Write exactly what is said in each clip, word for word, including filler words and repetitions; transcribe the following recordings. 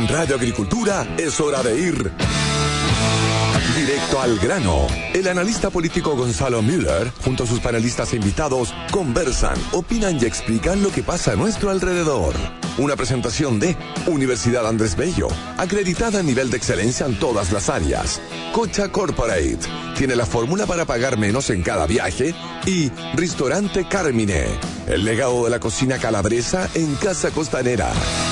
En Radio Agricultura es hora de ir directo al grano. El analista político Gonzalo Müller, junto a sus panelistas e invitados, conversan, opinan y explican lo que pasa a nuestro alrededor. Una presentación de Universidad Andrés Bello, acreditada a nivel de excelencia en todas las áreas. Cocha Corporate, tiene la fórmula para pagar menos en cada viaje. Y Restaurante Carmine, el legado de la cocina calabresa en Casa Costanera.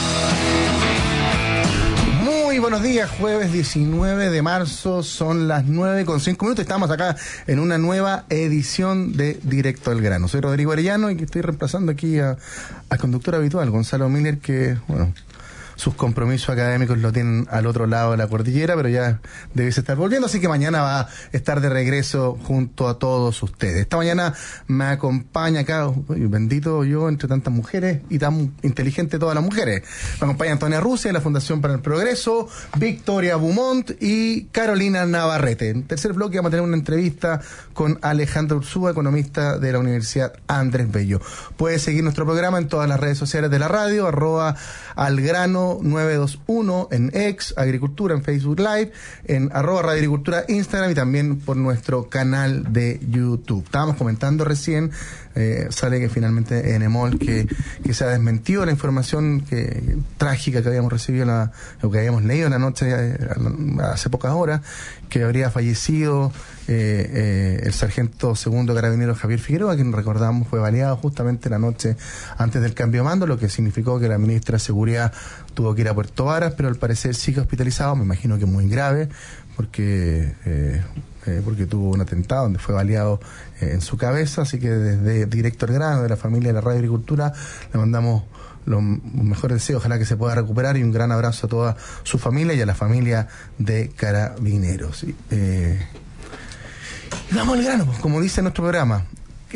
Muy buenos días, jueves diecinueve de marzo, son las nueve con cinco minutos, estamos acá en una nueva edición de Directo al Grano. Soy Rodrigo Arellano y estoy reemplazando aquí a, al conductor habitual, Gonzalo Miller, que, bueno, sus compromisos académicos lo tienen al otro lado de la cordillera, pero ya debe estar volviendo, así que mañana va a estar de regreso junto a todos ustedes. Esta mañana me acompaña acá, bendito yo entre tantas mujeres y tan inteligente todas las mujeres. Me acompaña Antonia Rusia de la Fundación para el Progreso, Victoria Beaumont y Carolina Navarrete. En tercer bloque vamos a tener una entrevista con Alejandra Ursúa, economista de la Universidad Andrés Bello. Puedes seguir nuestro programa en todas las redes sociales de la radio, arroba algrano nueve dos uno en X, Agricultura en Facebook Live, en arroba Radio Agricultura Instagram y también por nuestro canal de YouTube. Estábamos comentando recién, eh, sale que finalmente en Emol que, que se ha desmentido la información que, trágica que habíamos recibido, la, o que habíamos leído en la noche, eh, hace pocas horas, que habría fallecido eh, eh, el sargento segundo carabinero Javier Figueroa, quien recordamos fue baleado justamente la noche antes del cambio de mando, lo que significó que la ministra de Seguridad tuvo que ir a Puerto Varas, pero al parecer sigue hospitalizado, me imagino que muy grave, porque eh, eh, porque tuvo un atentado donde fue baleado eh, en su cabeza, así que desde Directo al Grano, de la familia de la Radio Agricultura, le mandamos los mejores deseos, ojalá que se pueda recuperar, y un gran abrazo a toda su familia y a la familia de Carabineros. Eh, vamos al grano, pues, como dice nuestro programa.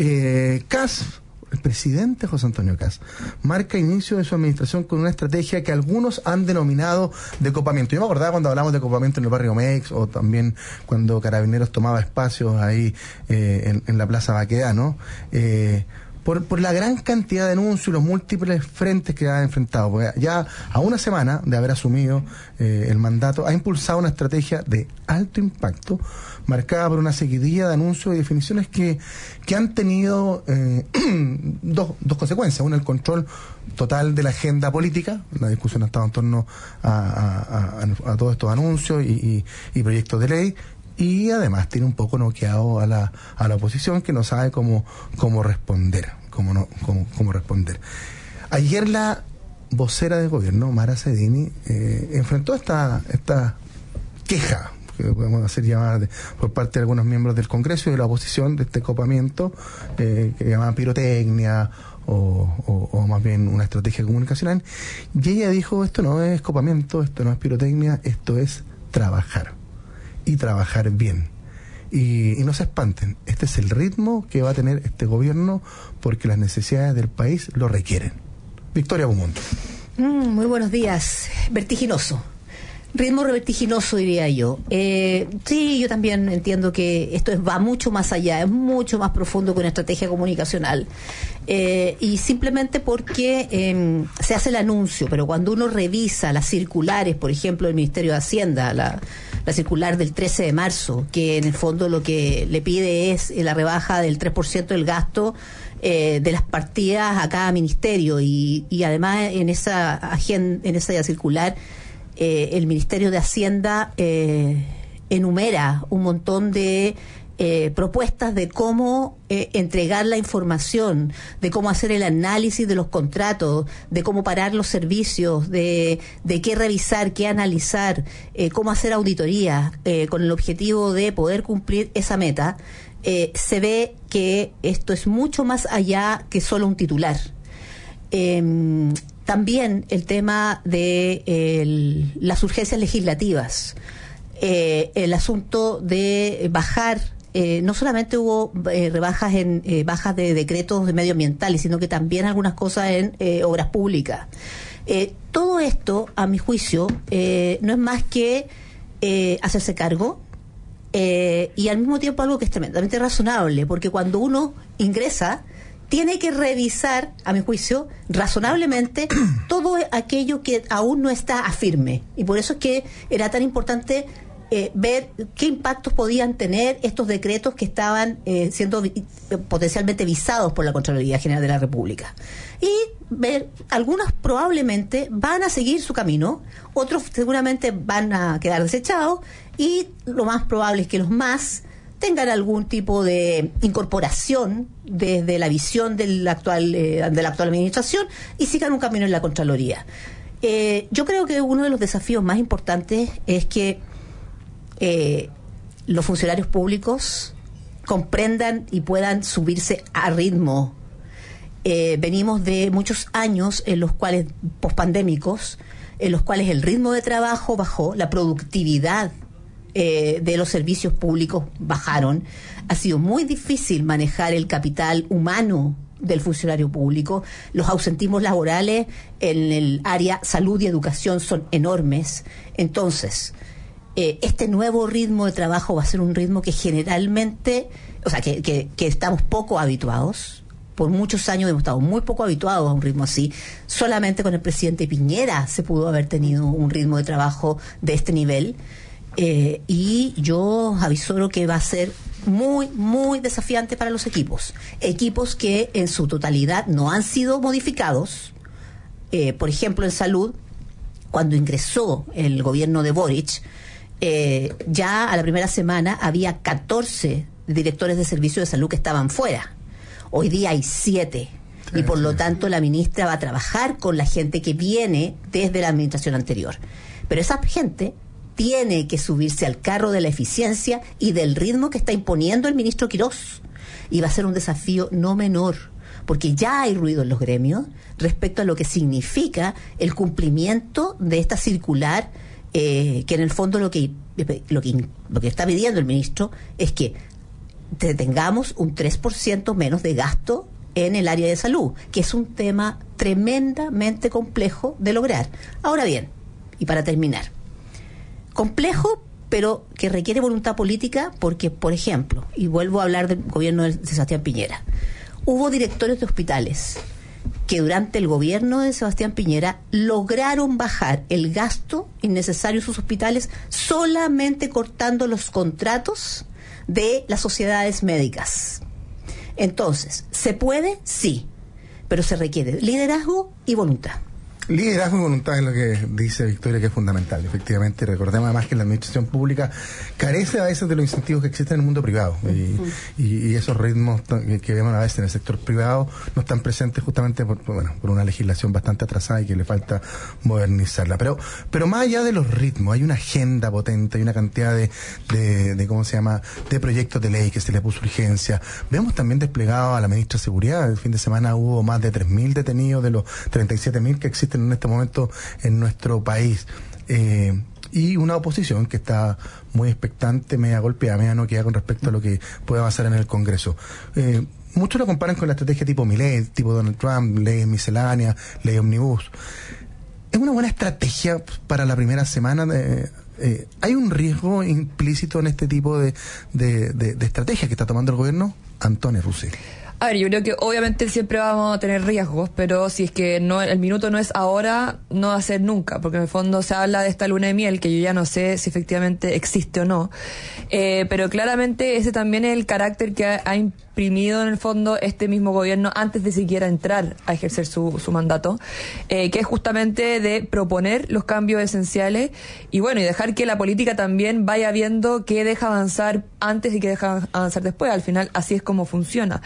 Eh, C A S, el presidente José Antonio Kast, marca inicio de su administración con una estrategia que algunos han denominado de copamiento. Yo me acordaba cuando hablamos de copamiento en el barrio Mex, o también cuando Carabineros tomaba espacios ahí eh, en, en la Plaza Baquedano, eh, por, por la gran cantidad de denuncios y los múltiples frentes que ha enfrentado. Porque ya a una semana de haber asumido eh, el mandato, ha impulsado una estrategia de alto impacto, marcada por una seguidilla de anuncios y definiciones que, que han tenido eh, dos, dos consecuencias. Una, el control total de la agenda política. La discusión ha estado en torno a, a, a, a todos estos anuncios y, y, y proyectos de ley. Y además tiene un poco noqueado a la, a la oposición, que no sabe cómo, cómo responder, cómo, no, cómo, cómo responder. Ayer la vocera del gobierno, Mara Sedini, eh, enfrentó esta, esta queja, que podemos hacer llamar de, por parte de algunos miembros del Congreso y de la oposición, de este copamiento, eh, que llamaban pirotecnia o, o, o más bien una estrategia comunicacional. Y ella dijo, esto no es copamiento, esto no es pirotecnia, esto es trabajar. Y trabajar bien. Y, y no se espanten, este es el ritmo que va a tener este gobierno porque las necesidades del país lo requieren. Victoria Beaumont. Mm, muy buenos días. Vertiginoso. Ritmo vertiginoso, diría yo. Eh, sí, yo también entiendo que esto es, va mucho más allá, es mucho más profundo que una estrategia comunicacional. Eh, y simplemente porque eh, se hace el anuncio, pero cuando uno revisa las circulares, por ejemplo, del Ministerio de Hacienda, la, la circular del trece de marzo, que en el fondo lo que le pide es la rebaja del tres por ciento del gasto eh, de las partidas a cada ministerio, y, y además en esa agenda, en esa circular, Eh, el Ministerio de Hacienda eh, enumera un montón de eh, propuestas de cómo eh, entregar la información, de cómo hacer el análisis de los contratos, de cómo parar los servicios, de, de qué revisar, qué analizar, eh, cómo hacer auditoría, eh, con el objetivo de poder cumplir esa meta. Eh, se ve que esto es mucho más allá que solo un titular. Eh, También el tema de el, las urgencias legislativas, eh, el asunto de bajar, eh, no solamente hubo eh, rebajas en eh, bajas de decretos de medioambientales, sino que también algunas cosas en eh, obras públicas. Eh, todo esto, a mi juicio, eh, no es más que eh, hacerse cargo, eh, y al mismo tiempo algo que es tremendamente razonable, porque cuando uno ingresa tiene que revisar, a mi juicio, razonablemente todo aquello que aún no está firme. Y por eso es que era tan importante eh, ver qué impactos podían tener estos decretos que estaban eh, siendo vi- potencialmente visados por la Contraloría General de la República. Y ver, algunos probablemente van a seguir su camino, otros seguramente van a quedar desechados, y lo más probable es que los más tengan algún tipo de incorporación desde la visión del actual, eh, de la actual administración y sigan un camino en la Contraloría. Eh, yo creo que uno de los desafíos más importantes es que eh, los funcionarios públicos comprendan y puedan subirse a ritmo. Eh, venimos de muchos años en los cuales, pospandémicos, en los cuales el ritmo de trabajo bajó, la productividad Eh, de los servicios públicos bajaron. Ha sido muy difícil manejar el capital humano del funcionario público. Los ausentismos laborales en el área salud y educación son enormes. Entonces, eh, este nuevo ritmo de trabajo va a ser un ritmo que generalmente, o sea, que, que, que estamos poco habituados. Por muchos años hemos estado muy poco habituados a un ritmo así. Solamente con el presidente Piñera se pudo haber tenido un ritmo de trabajo de este nivel. Eh, y yo avisoro que va a ser muy, muy desafiante para los equipos. Equipos que en su totalidad no han sido modificados. Eh, por ejemplo, en salud, cuando ingresó el gobierno de Boric, eh, ya a la primera semana había catorce directores de servicios de salud que estaban fuera. Hoy día hay siete. Y por lo tanto la ministra va a trabajar con la gente que viene desde la administración anterior. Pero esa gente tiene que subirse al carro de la eficiencia y del ritmo que está imponiendo el ministro Quirós. Y va a ser un desafío no menor, porque ya hay ruido en los gremios respecto a lo que significa el cumplimiento de esta circular, eh, que en el fondo lo que, lo que lo que está pidiendo el ministro es que tengamos un tres por ciento menos de gasto en el área de salud, que es un tema tremendamente complejo de lograr. Ahora bien, y para terminar, complejo, pero que requiere voluntad política, porque, por ejemplo, y vuelvo a hablar del gobierno de Sebastián Piñera, hubo directores de hospitales que durante el gobierno de Sebastián Piñera lograron bajar el gasto innecesario en sus hospitales solamente cortando los contratos de las sociedades médicas. Entonces, ¿se puede? Sí, pero se requiere liderazgo y voluntad. Liderazgo y voluntad es lo que dice Victoria, que es fundamental. Efectivamente, recordemos además que la administración pública carece a veces de los incentivos que existen en el mundo privado. Y, uh-huh. y, y esos ritmos que, que vemos a veces en el sector privado no están presentes justamente por, bueno, por una legislación bastante atrasada y que le falta modernizarla. Pero, pero más allá de los ritmos, hay una agenda potente, hay una cantidad de, de, de ¿cómo se llama?, de proyectos de ley que se le puso urgencia. Vemos también desplegado a la ministra de Seguridad. El fin de semana hubo más de tres mil detenidos de los treinta y siete mil que existen en este momento en nuestro país, eh, y una oposición que está muy expectante, media golpeada, media noqueada con respecto a lo que puede avanzar en el Congreso. Eh, muchos lo comparan con la estrategia tipo Milei, tipo Donald Trump, leyes misceláneas, ley omnibus. ¿Es una buena estrategia para la primera semana? De, eh, ¿hay un riesgo implícito en este tipo de, de, de, de estrategia que está tomando el gobierno? Antonio Russi. A ver, yo creo que obviamente siempre vamos a tener riesgos, pero si es que no el minuto no es ahora, no va a ser nunca, porque en el fondo se habla de esta luna de miel, que yo ya no sé si efectivamente existe o no, eh, pero claramente ese también es el carácter que ha, ha imprimido en el fondo este mismo gobierno antes de siquiera entrar a ejercer su, su mandato, eh, que es justamente de proponer los cambios esenciales y bueno, y dejar que la política también vaya viendo qué deja avanzar antes y qué deja avanzar después. Al final así es como funciona.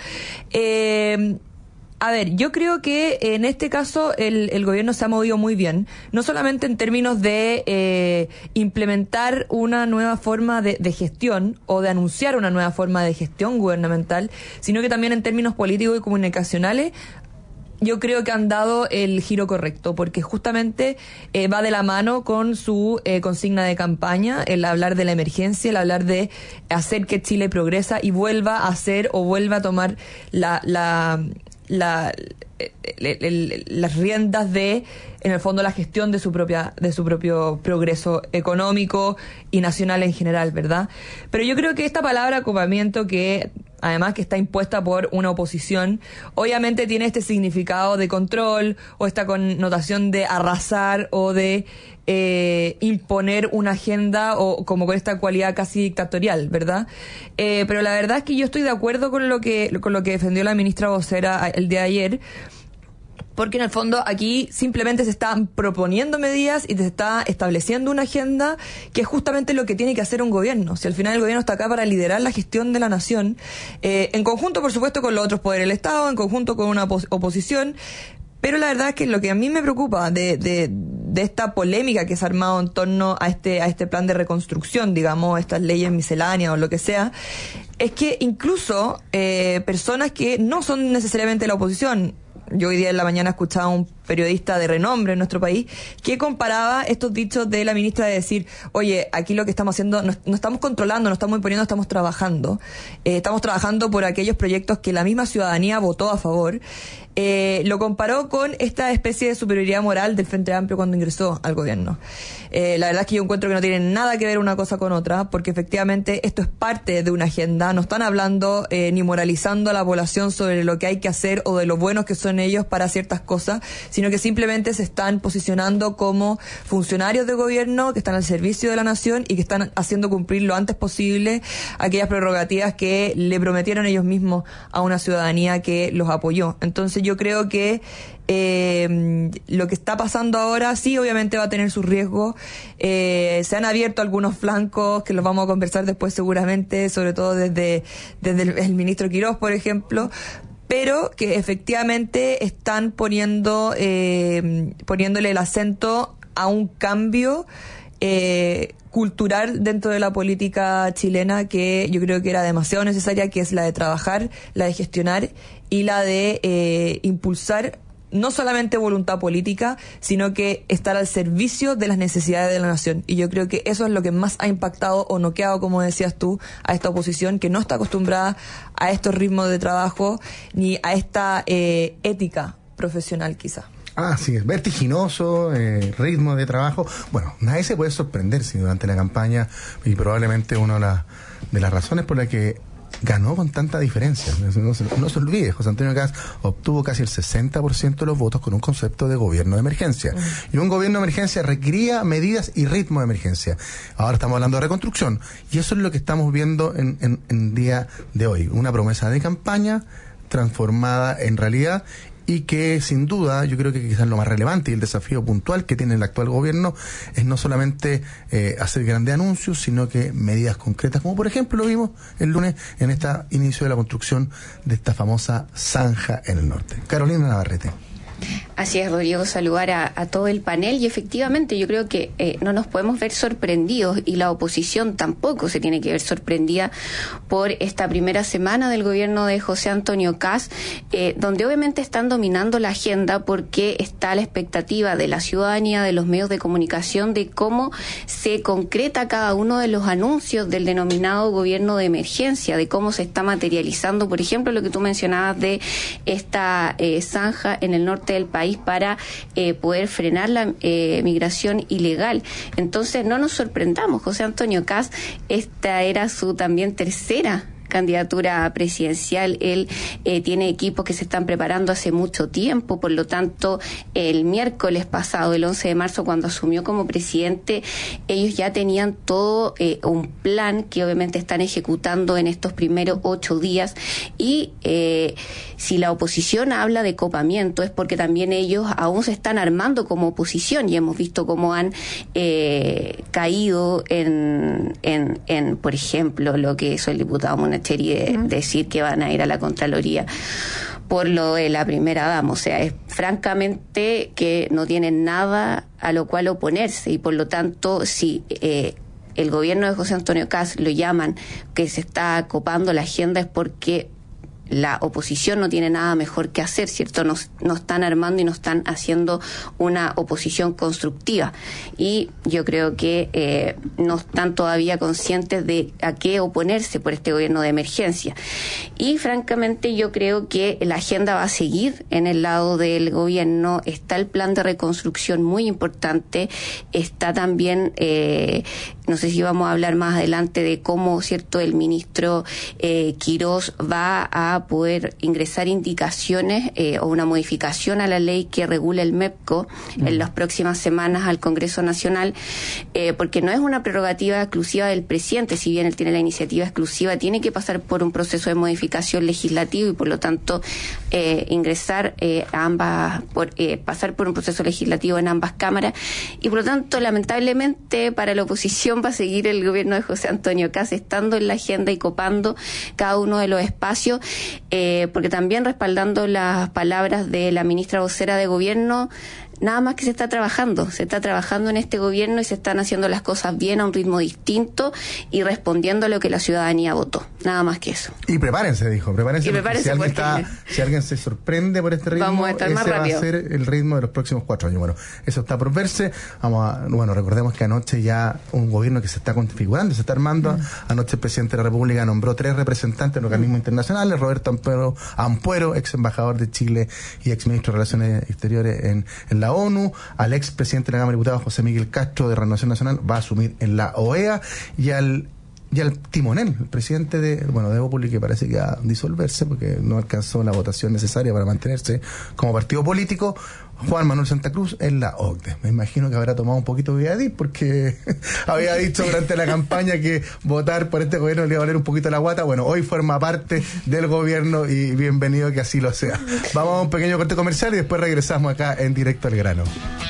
Eh, a ver, yo creo que en este caso el, el gobierno se ha movido muy bien, no solamente en términos de eh, implementar una nueva forma de, de gestión o de anunciar una nueva forma de gestión gubernamental, sino que también en términos políticos y comunicacionales. Yo creo que han dado el giro correcto, porque justamente eh, va de la mano con su eh, consigna de campaña, el hablar de la emergencia, el hablar de hacer que Chile progresa y vuelva a hacer o vuelva a tomar la, la, la, el, el, el, las riendas de, en el fondo, la gestión de su propia, de su propio progreso económico y nacional en general, ¿verdad? Pero yo creo que esta palabra acopamiento, que además que está impuesta por una oposición, obviamente tiene este significado de control o esta connotación de arrasar o de eh, imponer una agenda o como con esta cualidad casi dictatorial, ¿verdad? Eh, pero la verdad es que yo estoy de acuerdo con lo que, con lo que defendió la ministra vocera el día de ayer, porque en el fondo aquí simplemente se están proponiendo medidas y se está estableciendo una agenda que es justamente lo que tiene que hacer un gobierno. Si al final el gobierno está acá para liderar la gestión de la nación, eh, en conjunto por supuesto con los otros poderes del Estado, en conjunto con una opos- oposición, pero la verdad es que lo que a mí me preocupa de, de, de esta polémica que se ha armado en torno a este, a este plan de reconstrucción, digamos, estas leyes misceláneas o lo que sea, es que incluso eh, personas que no son necesariamente la oposición, yo hoy día en la mañana escuchaba a un periodista de renombre en nuestro país que comparaba estos dichos de la ministra de decir, oye, aquí lo que estamos haciendo, no, no estamos controlando, no estamos imponiendo, estamos trabajando. Eh, estamos trabajando por aquellos proyectos que la misma ciudadanía votó a favor. Eh, lo comparó con esta especie de superioridad moral del Frente Amplio cuando ingresó al gobierno. Eh, la verdad es que yo encuentro que no tiene nada que ver una cosa con otra, porque efectivamente esto es parte de una agenda. No están hablando eh, ni moralizando a la población sobre lo que hay que hacer o de lo buenos que son ellos para ciertas cosas, sino que simplemente se están posicionando como funcionarios de gobierno que están al servicio de la nación y que están haciendo cumplir lo antes posible aquellas prerrogativas que le prometieron ellos mismos a una ciudadanía que los apoyó. Entonces yo creo que eh, lo que está pasando ahora sí obviamente va a tener sus riesgos. Eh, se han abierto algunos flancos que los vamos a conversar después seguramente, sobre todo desde, desde el, el ministro Quirós, por ejemplo, pero que efectivamente están poniendo eh, poniéndole el acento a un cambio eh, cultural dentro de la política chilena que yo creo que era demasiado necesaria, que es la de trabajar, la de gestionar y la de eh, impulsar no solamente voluntad política, sino que estar al servicio de las necesidades de la nación. Y yo creo que eso es lo que más ha impactado o noqueado, como decías tú, a esta oposición que no está acostumbrada a estos ritmos de trabajo ni a esta eh, ética profesional quizá. Ah, sí, es vertiginoso, eh, ritmo de trabajo. Bueno, nadie se puede sorprender si durante la campaña, y probablemente una de, la, de las razones por las que ganó con tanta diferencia. No se, no se olvide, José Antonio Caz obtuvo casi el sesenta por ciento de los votos con un concepto de gobierno de emergencia. Uh-huh. Y un gobierno de emergencia requería medidas y ritmo de emergencia. Ahora estamos hablando de reconstrucción. Y eso es lo que estamos viendo en, en, en día de hoy. Una promesa de campaña transformada en realidad, y que sin duda yo creo que quizás lo más relevante y el desafío puntual que tiene el actual gobierno es no solamente eh, hacer grandes anuncios, sino que medidas concretas, como por ejemplo lo vimos el lunes en este inicio de la construcción de esta famosa zanja en el norte. Carolina Navarrete. Así es, Rodrigo, saludar a, a todo el panel y efectivamente yo creo que eh, no nos podemos ver sorprendidos y la oposición tampoco se tiene que ver sorprendida por esta primera semana del gobierno de José Antonio Caz, eh, donde obviamente están dominando la agenda porque está la expectativa de la ciudadanía, de los medios de comunicación, de cómo se concreta cada uno de los anuncios del denominado gobierno de emergencia, de cómo se está materializando, por ejemplo, lo que tú mencionabas de esta eh, zanja en el norte del país para eh, poder frenar la eh, migración ilegal. Entonces no nos sorprendamos, José Antonio Caz, esta era su también tercera candidatura presidencial. Él eh, tiene equipos que se están preparando hace mucho tiempo, por lo tanto el miércoles pasado, el once de marzo, cuando asumió como presidente, ellos ya tenían todo eh, un plan que obviamente están ejecutando en estos primeros ocho días y eh, si la oposición habla de copamiento es porque también ellos aún se están armando como oposición y hemos visto cómo han eh, caído en, en, en, por ejemplo, lo que hizo el diputado Monacheri de uh-huh. decir que van a ir a la Contraloría por lo de la primera dama. O sea, es francamente que no tienen nada a lo cual oponerse y por lo tanto, si eh, el gobierno de José Antonio Caz lo llaman que se está copando la agenda es porque la oposición no tiene nada mejor que hacer, ¿cierto? Nos, nos están armando y nos están haciendo una oposición constructiva. Y yo creo que eh, no están todavía conscientes de a qué oponerse por este gobierno de emergencia. Y francamente yo creo que la agenda va a seguir en el lado del gobierno. Está el plan de reconstrucción muy importante. Está también, eh, no sé si vamos a hablar más adelante de cómo, ¿cierto?, el ministro eh, Quirós va a poder ingresar indicaciones eh, o una modificación a la ley que regula el M E P C O mm. en las próximas semanas al Congreso Nacional, eh, porque no es una prerrogativa exclusiva del presidente. Si bien él tiene la iniciativa exclusiva, tiene que pasar por un proceso de modificación legislativo y por lo tanto eh, ingresar eh, a ambas, por, eh, pasar por un proceso legislativo en ambas cámaras, y por lo tanto lamentablemente para la oposición va a seguir el gobierno de José Antonio Kast estando en la agenda y copando cada uno de los espacios. Eh, porque también respaldando las palabras de la ministra vocera de gobierno, nada más que se está trabajando, se está trabajando en este gobierno y se están haciendo las cosas bien a un ritmo distinto y respondiendo a lo que la ciudadanía votó, nada más que eso. Y prepárense, dijo, prepárense, y prepárense si, alguien porque... está, si alguien se sorprende por este ritmo, vamos a estar ese más va rápido. a ser el ritmo de los próximos cuatro años. Bueno, eso está por verse. Vamos a, bueno, recordemos que anoche ya un gobierno que se está configurando, se está armando. Mm. Anoche el presidente de la República nombró tres representantes en organismos mm. internacionales: Roberto Ampuero, Ampuero, ex embajador de Chile y ex ministro de Relaciones Exteriores en, en la ONU, al ex presidente de la Cámara de Diputados, José Miguel Castro, de Renovación Nacional, va a asumir en la O E A, y al y al timonel, el presidente de, bueno, de Evópolis, que parece que va a disolverse porque no alcanzó la votación necesaria para mantenerse como partido político, Juan Manuel Santa Cruz, en la O C D E. Me imagino que habrá tomado un poquito de Viadí porque había dicho durante la campaña que votar por este gobierno le iba a valer un poquito la guata. Bueno, hoy forma parte del gobierno y bienvenido que así lo sea. Vamos a un pequeño corte comercial y después regresamos acá en Directo al Grano.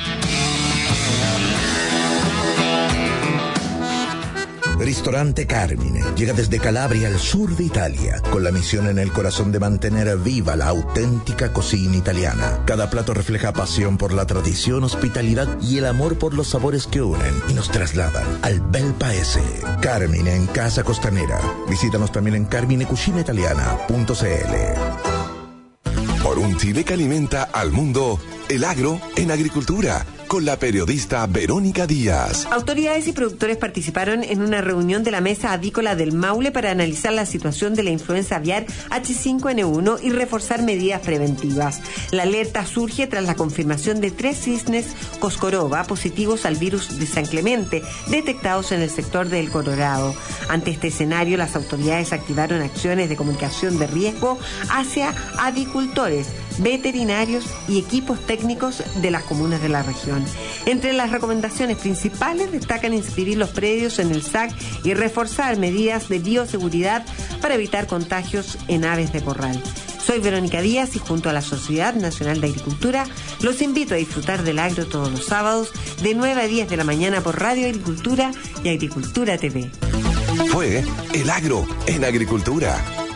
Ristorante Carmine llega desde Calabria al sur de Italia, con la misión en el corazón de mantener viva la auténtica cocina italiana. Cada plato refleja pasión por la tradición, hospitalidad y el amor por los sabores que unen y nos trasladan al bel paese. Carmine en Casa Costanera. Visítanos también en carmine cucina italiana punto c l. Por un Chile que alimenta al mundo, el agro en agricultura, con la periodista Verónica Díaz. Autoridades y productores participaron en una reunión de la Mesa Avícola del Maule para analizar la situación de la influenza aviar H cinco N uno y reforzar medidas preventivas. La alerta surge tras la confirmación de tres cisnes Coscorova positivos al virus de San Clemente, detectados en el sector del Colorado. Ante este escenario, las autoridades activaron acciones de comunicación de riesgo hacia avicultores, veterinarios y equipos técnicos de las comunas de la región. Entre las recomendaciones principales destacan inscribir los predios en el S A C y reforzar medidas de bioseguridad para evitar contagios en aves de corral. Soy Verónica Díaz y junto a la Sociedad Nacional de Agricultura los invito a disfrutar del agro todos los sábados de nueve a diez de la mañana por Radio Agricultura y Agricultura T V. Fue El Agro en Agricultura.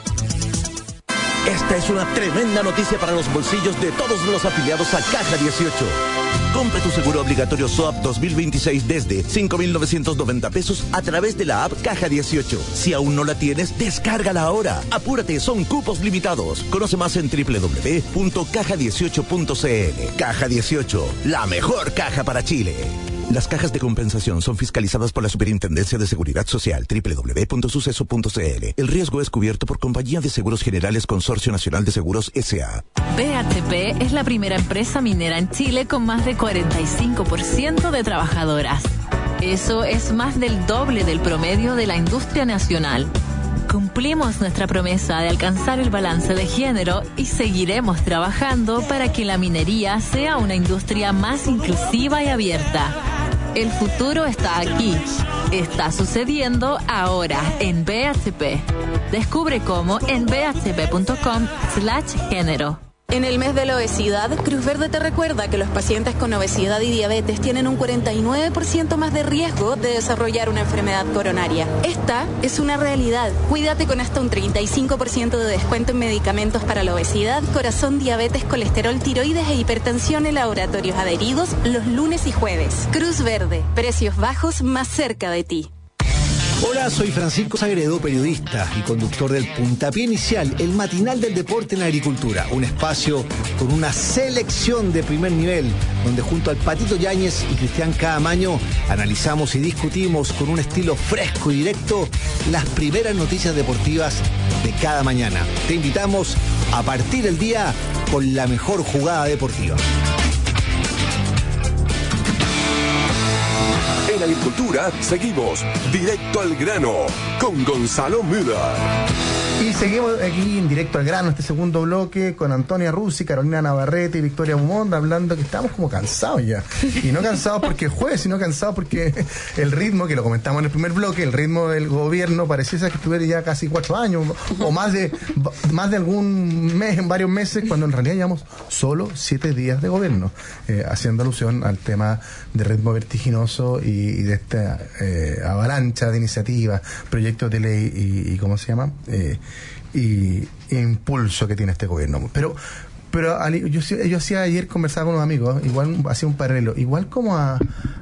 Esta es una tremenda noticia para los bolsillos de todos los afiliados a Caja dieciocho. Compra tu seguro obligatorio S O A P dos mil veintiséis desde cinco mil novecientos noventa pesos a través de la app Caja dieciocho. Si aún no la tienes, descárgala ahora. Apúrate, son cupos limitados. Conoce más en doble u doble u doble u punto caja dieciocho punto c l. Caja dieciocho, la mejor caja para Chile. Las cajas de compensación son fiscalizadas por la Superintendencia de Seguridad Social, doble u doble u doble u punto suceso punto c l. El riesgo es cubierto por Compañía de Seguros Generales Consorcio Nacional de Seguros S A B H P es la primera empresa minera en Chile con más de cuarenta y cinco por ciento de trabajadoras. Eso es más del doble del promedio de la industria nacional. Cumplimos nuestra promesa de alcanzar el balance de género y seguiremos trabajando para que la minería sea una industria más inclusiva y abierta. El futuro está aquí. Está sucediendo ahora en B H P. Descubre cómo en b h p punto com slash género. En el mes de la obesidad, Cruz Verde te recuerda que los pacientes con obesidad y diabetes tienen un cuarenta y nueve por ciento más de riesgo de desarrollar una enfermedad coronaria. Esta es una realidad. Cuídate con hasta un treinta y cinco por ciento de descuento en medicamentos para la obesidad, corazón, diabetes, colesterol, tiroides e hipertensión en laboratorios adheridos los lunes y jueves. Cruz Verde, precios bajos más cerca de ti. Hola, soy Francisco Sagredo, periodista y conductor del Puntapié Inicial, el matinal del deporte en la agricultura. Un espacio con una selección de primer nivel, donde junto al Patito Yáñez y Cristian Caamaño analizamos y discutimos con un estilo fresco y directo las primeras noticias deportivas de cada mañana. Te invitamos a partir el día con la mejor jugada deportiva. En agricultura seguimos directo al grano con Gonzalo Müller. Y seguimos aquí en directo al grano, este segundo bloque, con Antonia Rusi, Carolina Navarrete y Victoria Bumonda, hablando que estamos como cansados ya. Y no cansados porque es jueves, sino cansados porque el ritmo, que lo comentamos en el primer bloque, el ritmo del gobierno pareciese que estuviera ya casi cuatro años, o más de más de algún mes, en varios meses, cuando en realidad llevamos solo siete días de gobierno, eh, haciendo alusión al tema de ritmo vertiginoso y, y de esta eh, avalancha de iniciativas, proyectos de ley y, y ¿cómo se llama? Eh, y, y impulso que tiene este gobierno. Pero pero Ali, yo, yo hacía ayer, conversaba con unos amigos, igual hacía un paralelo, igual como a,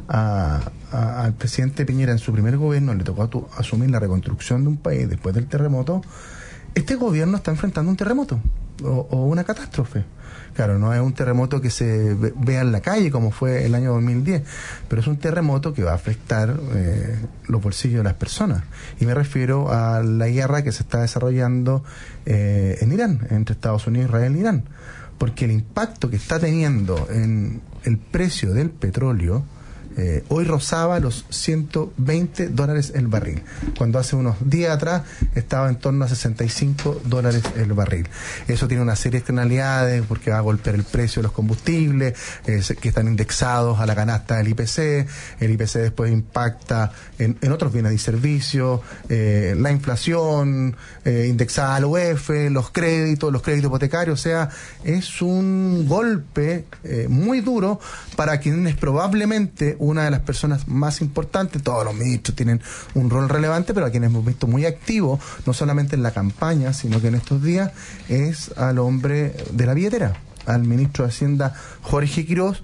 a, a al presidente Piñera en su primer gobierno le tocó a tu, asumir la reconstrucción de un país después del terremoto. Este gobierno está enfrentando un terremoto o, o una catástrofe. Claro, no es un terremoto que se ve, vea en la calle como fue el año dos mil diez, pero es un terremoto que va a afectar eh, los bolsillos de las personas. Y me refiero a la guerra que se está desarrollando eh, en Irán, entre Estados Unidos, Israel e Irán. Porque el impacto que está teniendo en el precio del petróleo Eh, hoy rozaba los ciento veinte dólares el barril, cuando hace unos días atrás estaba en torno a sesenta y cinco dólares el barril. Eso tiene una serie de externalidades, porque va a golpear el precio de los combustibles eh, que están indexados a la canasta del I P C. El I P C después impacta en, en otros bienes y servicios, eh, la inflación eh, indexada al U E F, los créditos, los créditos hipotecarios. O sea, es un golpe eh, muy duro para quienes probablemente una de las personas más importantes. Todos los ministros tienen un rol relevante, pero a quienes hemos visto muy activo, no solamente en la campaña, sino que en estos días, es al hombre de la billetera, al ministro de Hacienda, Jorge Quiroz,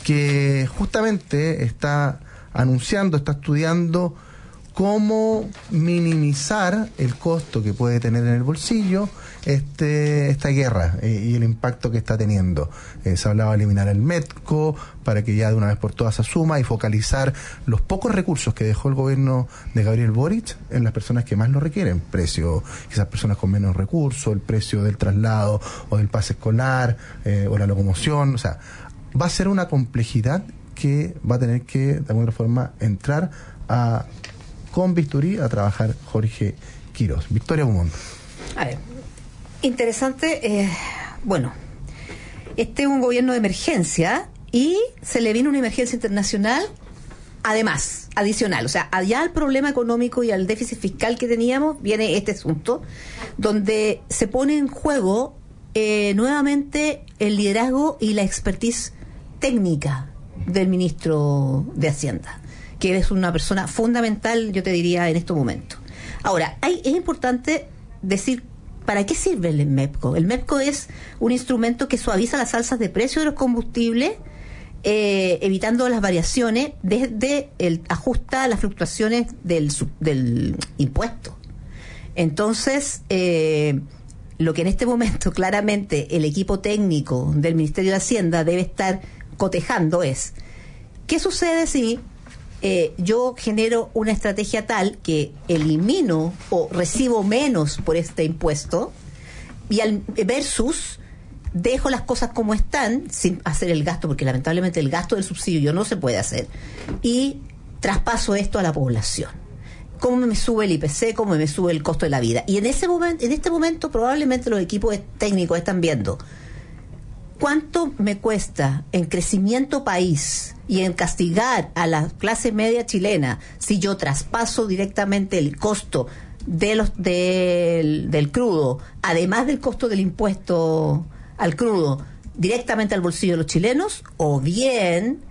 que justamente está anunciando, está estudiando cómo minimizar el costo que puede tener en el bolsillo este esta guerra eh, y el impacto que está teniendo. Eh, se hablaba de eliminar el MEDCO para que ya de una vez por todas se asuma y focalizar los pocos recursos que dejó el gobierno de Gabriel Boric en las personas que más lo requieren. Precio, quizás personas con menos recursos, el precio del traslado o del pase escolar eh, o la locomoción. O sea, va a ser una complejidad que va a tener que de alguna forma entrar a con bisturí a trabajar Jorge Quiroz. Victoria Bumonda. A ver, interesante. Eh, bueno, este es un gobierno de emergencia y se le viene una emergencia internacional, además, adicional. O sea, allá al problema económico y al déficit fiscal que teníamos, viene este asunto, donde se pone en juego eh, nuevamente el liderazgo y la expertise técnica del ministro de Hacienda, que es una persona fundamental, yo te diría, en estos momentos. Ahora, hay, es importante decir, ¿para qué sirve el MEPCO? El MEPCO es un instrumento que suaviza las alzas de precio de los combustibles, eh, evitando las variaciones, desde el ajusta las fluctuaciones del, del impuesto. Entonces, eh, lo que en este momento claramente el equipo técnico del Ministerio de Hacienda debe estar cotejando es, ¿qué sucede si Eh, yo genero una estrategia tal que elimino o recibo menos por este impuesto y al versus dejo las cosas como están sin hacer el gasto, porque lamentablemente el gasto del subsidio no se puede hacer, y traspaso esto a la población? ¿Cómo me sube el I P C? ¿Cómo me sube el costo de la vida? Y en ese momento, en este momento probablemente los equipos técnicos están viendo ¿cuánto me cuesta en crecimiento país y en castigar a la clase media chilena si yo traspaso directamente el costo de los del, del crudo, además del costo del impuesto al crudo, directamente al bolsillo de los chilenos? O bien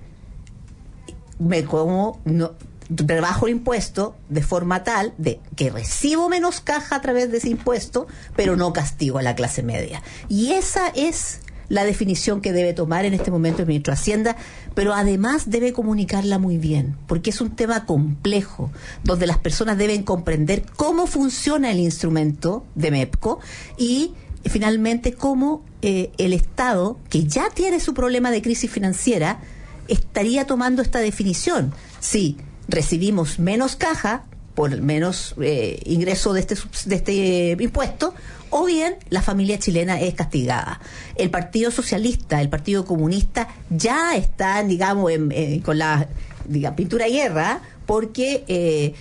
me como no, rebajo el impuesto de forma tal de que recibo menos caja a través de ese impuesto, pero no castigo a la clase media. Y esa es la definición que debe tomar en este momento el ministro de Hacienda, pero además debe comunicarla muy bien, porque es un tema complejo, donde las personas deben comprender cómo funciona el instrumento de MEPCO y finalmente cómo eh, el Estado, que ya tiene su problema de crisis financiera, estaría tomando esta definición. Si recibimos menos caja por menos eh, ingreso de este, de este impuesto, o bien la familia chilena es castigada. El Partido Socialista, el Partido Comunista ya están, digamos, en, en, con la digamos, pintura de guerra, porque eh,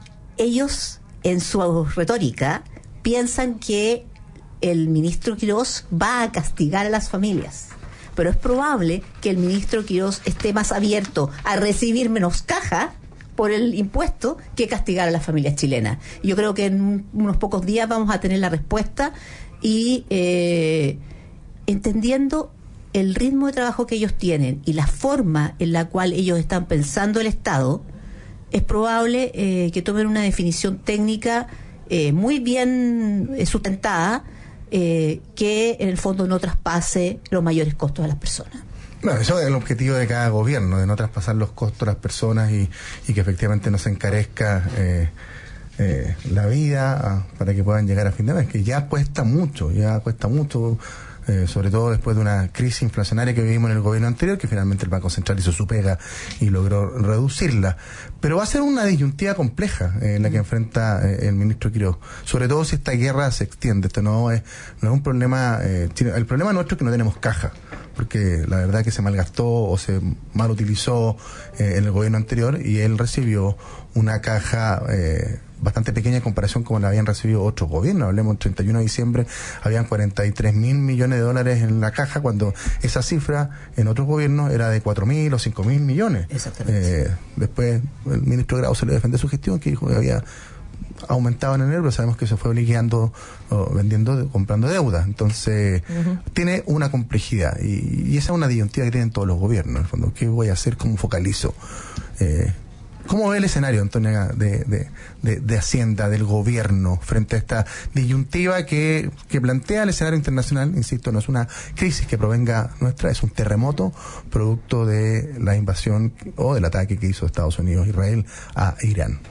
ellos en su retórica piensan que el ministro Quirós va a castigar a las familias. Pero es probable que el ministro Quirós esté más abierto a recibir menos caja por el impuesto que castigar a las familias chilenas. Yo creo que en unos pocos días vamos a tener la respuesta y eh, entendiendo el ritmo de trabajo que ellos tienen y la forma en la cual ellos están pensando el Estado, es probable eh, que tomen una definición técnica eh, muy bien eh, sustentada, eh, que en el fondo no traspase los mayores costos a las personas. Bueno, eso es el objetivo de cada gobierno, de no traspasar los costos a las personas y, y que efectivamente no se encarezca eh, eh, la vida a, para que puedan llegar a fin de mes, que ya cuesta mucho, ya cuesta mucho, eh, sobre todo después de una crisis inflacionaria que vivimos en el gobierno anterior, que finalmente el Banco Central hizo su pega y logró reducirla. Pero va a ser una disyuntiva compleja eh, en la que enfrenta eh, el ministro Quirós, sobre todo si esta guerra se extiende. Esto no es, no es un problema, eh, el problema nuestro es que no tenemos caja, porque la verdad que se malgastó o se mal utilizó eh, en el gobierno anterior, y él recibió una caja eh, bastante pequeña en comparación con la habían recibido otros gobiernos. Hablemos, el treinta y uno de diciembre habían cuarenta y tres mil millones de dólares en la caja, cuando esa cifra en otros gobiernos era de cuatro mil o cinco mil millones. Exactamente. Eh, después el ministro Grau se le defendió su gestión, que dijo que había aumentado en enero, pero sabemos que se fue liquidando, o vendiendo, comprando deuda. Entonces, uh-huh. tiene una complejidad, y, y esa es una disyuntiva que tienen todos los gobiernos, en el fondo. ¿Qué voy a hacer? ¿Cómo focalizo? Eh, ¿Cómo ve el escenario, Antonia, de, de, de, de Hacienda, del gobierno, frente a esta disyuntiva que, que plantea el escenario internacional? Insisto, no es una crisis que provenga nuestra, es un terremoto producto de la invasión o del ataque que hizo Estados Unidos, Israel, a Irán.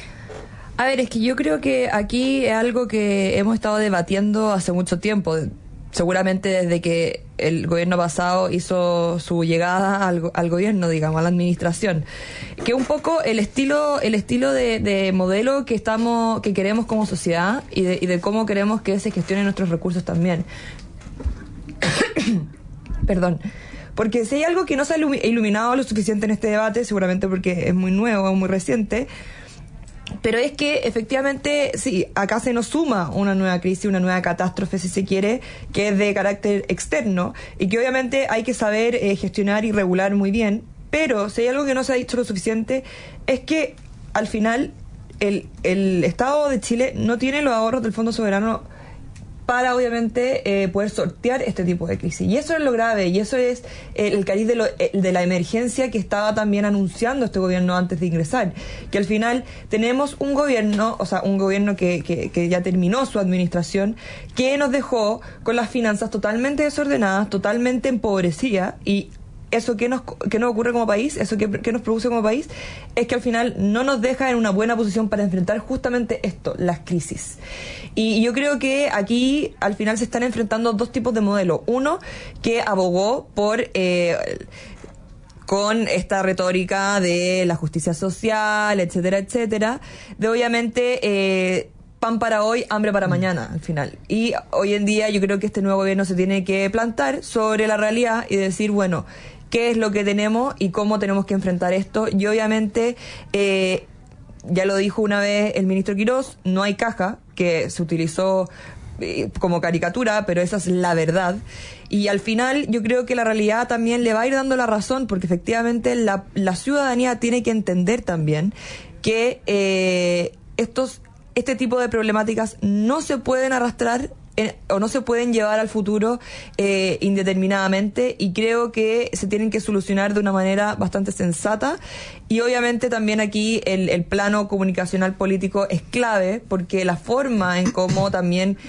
A ver, es que yo creo que aquí es algo que hemos estado debatiendo hace mucho tiempo, seguramente desde que el gobierno pasado hizo su llegada al, al gobierno, digamos, a la administración, que un poco el estilo el estilo de, de modelo que estamos que queremos como sociedad y de, y de cómo queremos que se gestionen nuestros recursos también. Perdón. Porque si hay algo que no se ha iluminado lo suficiente en este debate, seguramente porque es muy nuevo, es muy reciente, pero es que efectivamente, sí, acá se nos suma una nueva crisis, una nueva catástrofe, si se quiere, que es de carácter externo y que obviamente hay que saber eh, gestionar y regular muy bien, pero si hay algo que no se ha dicho lo suficiente es que al final el, el Estado de Chile no tiene los ahorros del Fondo Soberano para obviamente eh, poder sortear este tipo de crisis. Y eso es lo grave, y eso es eh, el cariz de, lo, eh, de la emergencia que estaba también anunciando este gobierno antes de ingresar. Que al final tenemos un gobierno, o sea, un gobierno que, que, que ya terminó su administración, que nos dejó con las finanzas totalmente desordenadas, totalmente empobrecidas, y eso que nos, que nos ocurre como país, eso que, que nos produce como país, es que al final no nos deja en una buena posición para enfrentar justamente esto, las crisis. Y yo creo que aquí al final se están enfrentando dos tipos de modelos. Uno que abogó por eh, con esta retórica de la justicia social, etcétera, etcétera, de obviamente eh, pan para hoy, hambre para mañana, al final. Y hoy en día yo creo que este nuevo gobierno se tiene que plantar sobre la realidad y decir, bueno, qué es lo que tenemos y cómo tenemos que enfrentar esto. Y obviamente, eh, ya lo dijo una vez el ministro Quirós, no hay caja, que se utilizó eh, como caricatura, pero esa es la verdad. Y al final yo creo que la realidad también le va a ir dando la razón, porque efectivamente la, la ciudadanía tiene que entender también que eh, estos este tipo de problemáticas no se pueden arrastrar en, o no se pueden llevar al futuro eh, indeterminadamente, y creo que se tienen que solucionar de una manera bastante sensata. Y obviamente también aquí el, el plano comunicacional político es clave, porque la forma en cómo también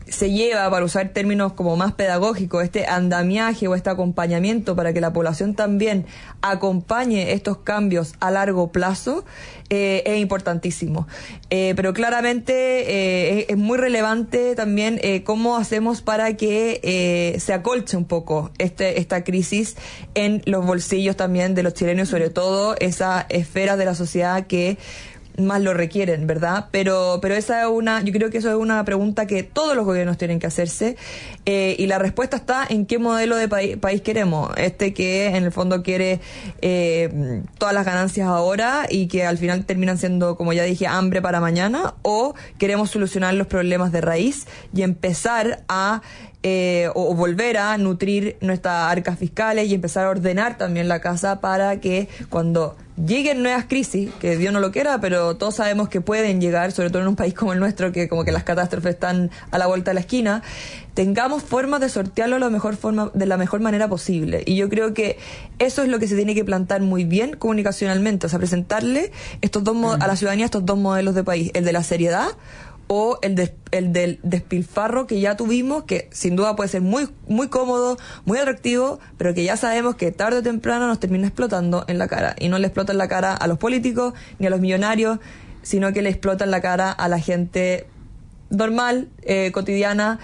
se lleva, para usar términos como más pedagógicos, este andamiaje o este acompañamiento para que la población también acompañe estos cambios a largo plazo, eh, es importantísimo. Eh, pero claramente eh, es, es muy relevante también eh, cómo hacemos para que eh, se acolche un poco este esta crisis en los bolsillos también de los chilenos, sobre todo esas esferas de la sociedad que más lo requieren, ¿verdad? Pero pero esa es una, yo creo que eso es una pregunta que todos los gobiernos tienen que hacerse, eh, y la respuesta está en qué modelo de país, país queremos. Este que en el fondo quiere eh, todas las ganancias ahora y que al final terminan siendo, como ya dije, hambre para mañana, o queremos solucionar los problemas de raíz y empezar a Eh, o, o volver a nutrir nuestras arcas fiscales y empezar a ordenar también la casa para que cuando lleguen nuevas crisis, que Dios no lo quiera, pero todos sabemos que pueden llegar, sobre todo en un país como el nuestro, que como que las catástrofes están a la vuelta de la esquina, tengamos formas de sortearlo de la mejor forma, de la mejor manera posible. Y yo creo que eso es lo que se tiene que plantar muy bien comunicacionalmente, o sea, presentarle estos dos mm. a la ciudadanía estos dos modelos de país, el de la seriedad o el, de, el del despilfarro que ya tuvimos, que sin duda puede ser muy muy cómodo, muy atractivo, pero que ya sabemos que tarde o temprano nos termina explotando en la cara. Y no le explota en la cara a los políticos ni a los millonarios, sino que le explota en la cara a la gente normal, eh, cotidiana,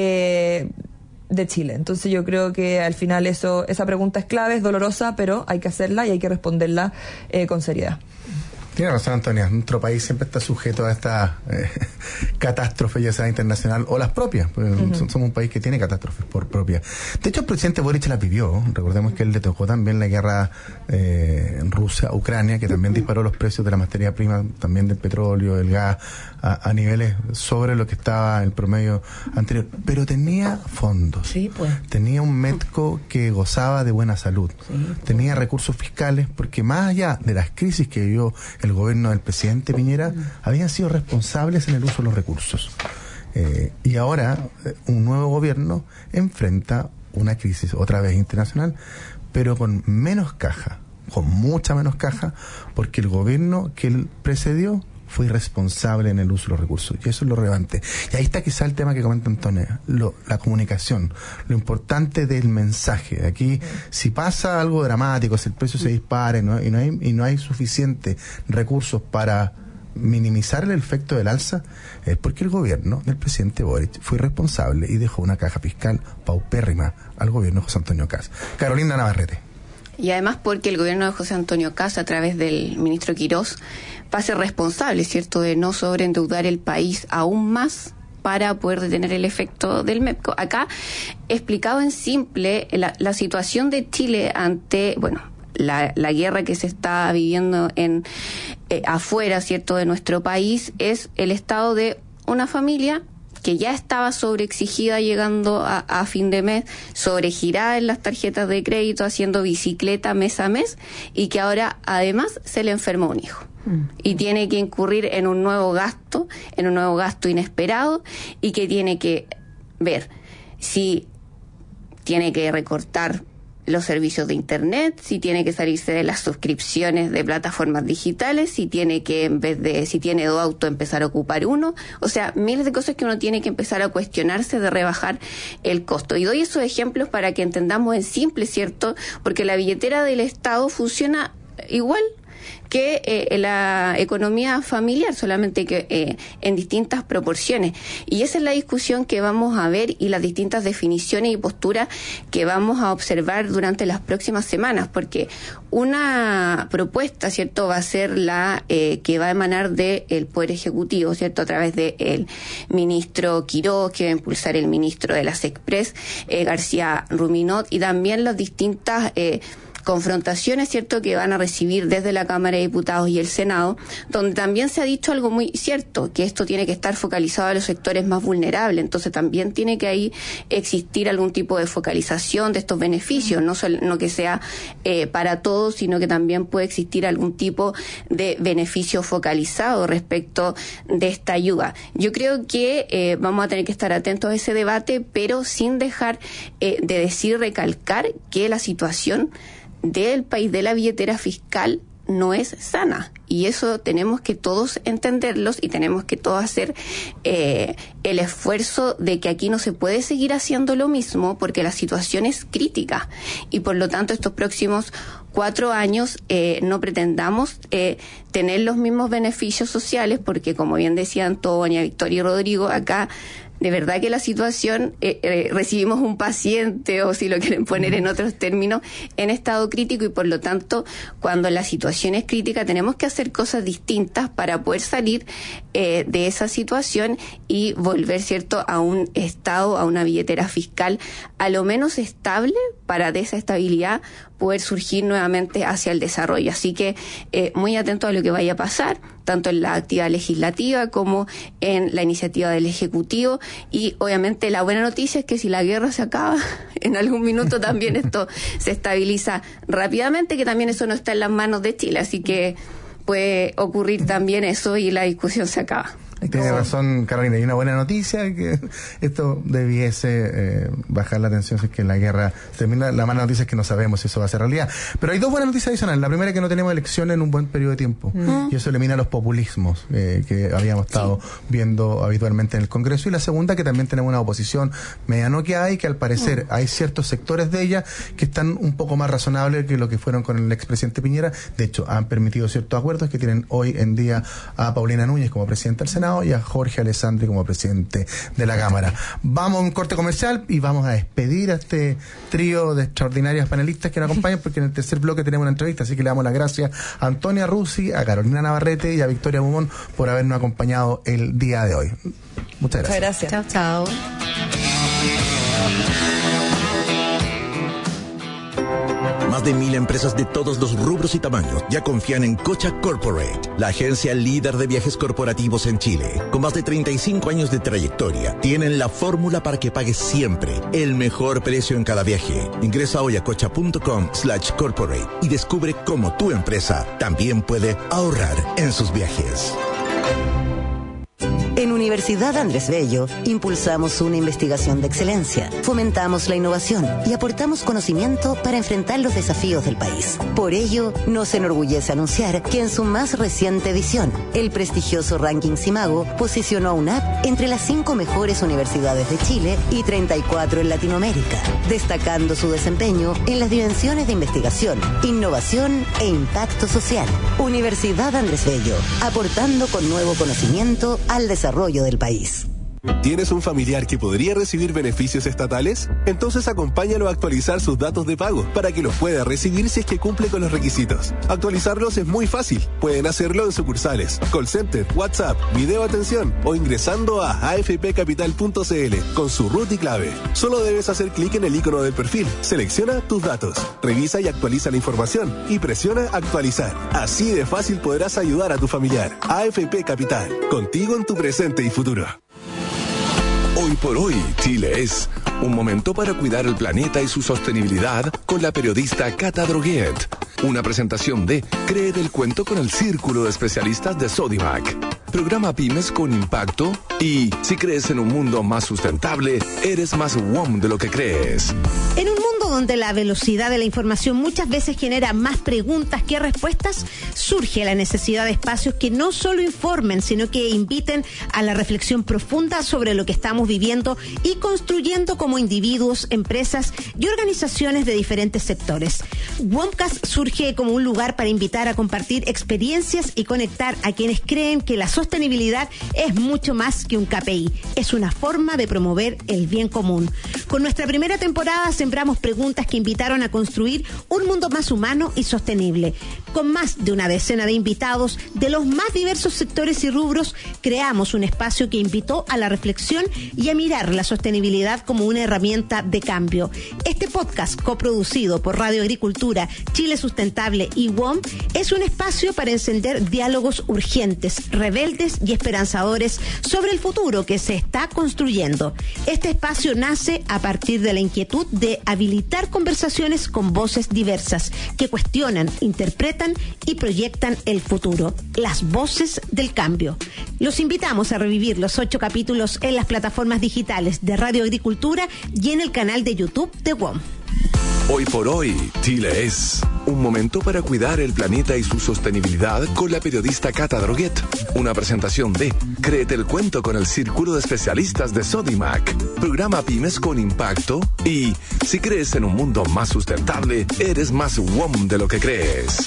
eh, de Chile. Entonces yo creo que al final eso esa pregunta es clave, es dolorosa, pero hay que hacerla y hay que responderla eh, con seriedad. Tiene razón, Antonia. Nuestro país siempre está sujeto a esta eh, catástrofe, ya sea internacional o las propias. Pues uh-huh. Somos un país que tiene catástrofes por propia. De hecho, el presidente Boric las vivió. Recordemos que él le tocó también la guerra eh, Rusia-Ucrania, que también disparó los precios de la materia prima, también del petróleo, del gas, a, a niveles sobre lo que estaba el promedio anterior. Pero tenía fondos. Sí, pues. Tenía un Medco que gozaba de buena salud. Sí, pues. Tenía recursos fiscales, porque más allá de las crisis que vivió el gobierno del presidente Piñera, habían sido responsables en el uso de los recursos. Eh, y ahora eh, un nuevo gobierno enfrenta una crisis otra vez internacional, pero con menos caja, con mucha menos caja, porque el gobierno que él precedió fue irresponsable en el uso de los recursos. Y eso es lo relevante. Y ahí está quizá el tema que comenta Antonia, lo, la comunicación, lo importante del mensaje. Aquí, si pasa algo dramático, si el precio se dispara y no, y no hay, y no hay suficientes recursos para minimizar el efecto del alza, es porque el gobierno del presidente Boric fue irresponsable y dejó una caja fiscal paupérrima al gobierno de José Antonio Kast. Carolina Navarrete. Y además porque el gobierno de José Antonio Kast, a través del ministro Quirós, va a ser responsable, ¿cierto?, de no sobreendeudar el país aún más para poder detener el efecto del Medco. Acá, explicado en simple, la, la situación de Chile ante, bueno, la, la guerra que se está viviendo en eh, afuera, ¿cierto?, de nuestro país, es el estado de una familia que ya estaba sobreexigida llegando a, a fin de mes, sobregirada en las tarjetas de crédito, haciendo bicicleta mes a mes, y que ahora además se le enfermó un hijo. Mm. Y tiene que incurrir en un nuevo gasto, en un nuevo gasto inesperado, y que tiene que ver si tiene que recortar los servicios de internet, si tiene que salirse de las suscripciones de plataformas digitales, si tiene que, en vez de, si tiene dos autos, empezar a ocupar uno. O sea, miles de cosas que uno tiene que empezar a cuestionarse de rebajar el costo. Y doy esos ejemplos para que entendamos en simple, ¿cierto? Porque la billetera del Estado funciona igual que eh, la economía familiar, solamente que eh, en distintas proporciones. Y esa es la discusión que vamos a ver y las distintas definiciones y posturas que vamos a observar durante las próximas semanas, porque una propuesta, ¿cierto?, va a ser la eh, que va a emanar del Poder Ejecutivo, ¿cierto?, a través del ministro Quirós, que va a impulsar el ministro de las Express, eh, García Ruminot, y también las distintas eh, confrontaciones, ¿cierto?, que van a recibir desde la Cámara de Diputados y el Senado, donde también se ha dicho algo muy cierto, que esto tiene que estar focalizado a los sectores más vulnerables. Entonces también tiene que ahí existir algún tipo de focalización de estos beneficios, no, sol, no que sea eh, para todos, sino que también puede existir algún tipo de beneficio focalizado respecto de esta ayuda. Yo creo que eh, vamos a tener que estar atentos a ese debate, pero sin dejar eh, de decir, recalcar que la situación del país de la billetera fiscal no es sana, y eso tenemos que todos entenderlos y tenemos que todos hacer eh, el esfuerzo de que aquí no se puede seguir haciendo lo mismo porque la situación es crítica y por lo tanto estos próximos cuatro años eh, no pretendamos eh, tener los mismos beneficios sociales porque como bien decía Antonia, Victoria y Rodrigo, acá de verdad que la situación, eh, eh, recibimos un paciente, o si lo quieren poner en otros términos, en estado crítico y por lo tanto, cuando la situación es crítica, tenemos que hacer cosas distintas para poder salir eh, de esa situación y volver, ¿cierto?, a un estado, a una billetera fiscal a lo menos estable para de esa estabilidad poder surgir nuevamente hacia el desarrollo. Así que eh, muy atento a lo que vaya a pasar, tanto en la actividad legislativa como en la iniciativa del Ejecutivo. Y obviamente la buena noticia es que si la guerra se acaba, en algún minuto también esto se estabiliza rápidamente, que también eso no está en las manos de Chile. Así que puede ocurrir también eso y la discusión se acaba. Tiene razón, Carolina, hay una buena noticia, que esto debiese eh, bajar la tensión si es que la guerra termina. La mala noticia es que no sabemos si eso va a ser realidad. Pero hay dos buenas noticias adicionales. La primera es que no tenemos elecciones en un buen periodo de tiempo. Mm. Y eso elimina los populismos eh, que habíamos estado sí. viendo habitualmente en el Congreso. Y la segunda, que también tenemos una oposición mediano que hay, que al parecer mm. hay ciertos sectores de ella que están un poco más razonables que lo que fueron con el expresidente Piñera. De hecho, han permitido ciertos acuerdos que tienen hoy en día a Paulina Núñez como presidenta del Senado y a Jorge Alessandri como presidente de la Cámara. Vamos a un corte comercial y vamos a despedir a este trío de extraordinarias panelistas que nos acompañan, porque en el tercer bloque tenemos una entrevista, así que le damos las gracias a Antonia Rusi, a Carolina Navarrete y a Victoria Bumón por habernos acompañado el día de hoy. Muchas gracias. Muchas gracias. Chao, chao. Más de mil empresas de todos los rubros y tamaños ya confían en Cocha Corporate, la agencia líder de viajes corporativos en Chile. Con más de treinta y cinco años de trayectoria, tienen la fórmula para que pagues siempre el mejor precio en cada viaje. Ingresa hoy a cocha.com slash corporate y descubre cómo tu empresa también puede ahorrar en sus viajes. En Universidad Andrés Bello impulsamos una investigación de excelencia, fomentamos la innovación y aportamos conocimiento para enfrentar los desafíos del país. Por ello, nos enorgullece anunciar que en su más reciente edición, el prestigioso ranking Simago posicionó a UNAP entre las cinco mejores universidades de Chile y treinta y cuatro en Latinoamérica, destacando su desempeño en las dimensiones de investigación, innovación e impacto social. Universidad Andrés Bello, aportando con nuevo conocimiento al desarrollo del país. ¿Tienes un familiar que podría recibir beneficios estatales? Entonces acompáñalo a actualizar sus datos de pago para que los pueda recibir si es que cumple con los requisitos. Actualizarlos es muy fácil. Pueden hacerlo en sucursales, call center, WhatsApp, video atención o ingresando a a f p capital punto c l con su root y clave. Solo debes hacer clic en el icono del perfil, selecciona tus datos, revisa y actualiza la información y presiona actualizar. Así de fácil podrás ayudar a tu familiar. A F P Capital, contigo en tu presente y futuro. Hoy por hoy, Chile es un momento para cuidar el planeta y su sostenibilidad con la periodista Cata Droguet. Una presentación de Cree del Cuento con el Círculo de Especialistas de Sodimac. Programa Pymes con impacto y si crees en un mundo más sustentable, eres más W O M de lo que crees. En un mundo donde la velocidad de la información muchas veces genera más preguntas que respuestas, surge la necesidad de espacios que no solo informen, sino que inviten a la reflexión profunda sobre lo que estamos viviendo y construyendo como individuos, empresas y organizaciones de diferentes sectores. WOMcast surge como un lugar para invitar a compartir experiencias y conectar a quienes creen que la sostenibilidad es mucho más que un K P I, es una forma de promover el bien común. Con nuestra primera temporada sembramos preguntas que invitaron a construir un mundo más humano y sostenible. Con más de una decena de invitados de los más diversos sectores y rubros, creamos un espacio que invitó a la reflexión y a mirar la sostenibilidad como una herramienta de cambio. Este podcast, coproducido por Radio Agricultura, Chile Sustentable y W O M, es un espacio para encender diálogos urgentes, rebeldes y esperanzadores sobre el futuro que se está construyendo. Este espacio nace a partir de la inquietud de habilitar conversaciones con voces diversas que cuestionan, interpretan y proyectan el futuro. Las voces del cambio. Los invitamos a revivir los ocho capítulos en las plataformas digitales de Radio Agricultura y en el canal de YouTube de W O M. Hoy por hoy, Chile es Un momento para cuidar el planeta y su sostenibilidad con la periodista Cata Droguet. Una presentación de Créete el cuento con el Círculo de Especialistas de Sodimac. Programa Pymes con Impacto. Y si crees en un mundo más sustentable, eres más W O M de lo que crees.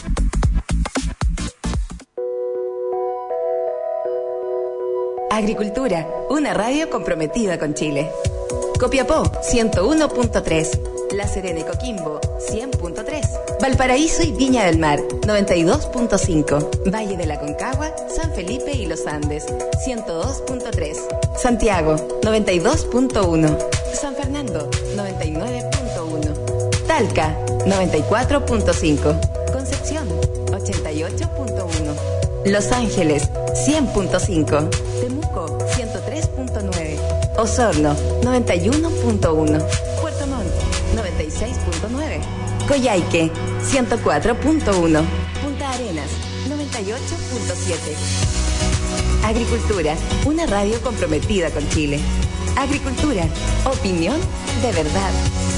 Agricultura, una radio comprometida con Chile. Copiapó, ciento uno punto tres. La Serena y Coquimbo, cien punto tres. Valparaíso y Viña del Mar, noventa y dos punto cinco. Valle de la Concagua, San Felipe y Los Andes, ciento dos punto tres. Santiago, noventa y dos punto uno. San Fernando, noventa y nueve punto uno. Talca, noventa y cuatro punto cinco. Concepción, ochenta y ocho punto uno. Los Ángeles, cien punto cinco. Temuco, ciento tres punto nueve. Osorno, noventa y uno punto uno. Puerto Montt, noventa y seis punto nueve. Coyhaique, ciento cuatro punto uno. Punta Arenas, noventa y ocho punto siete. Agricultura, una radio comprometida con Chile. Agricultura, opinión de verdad.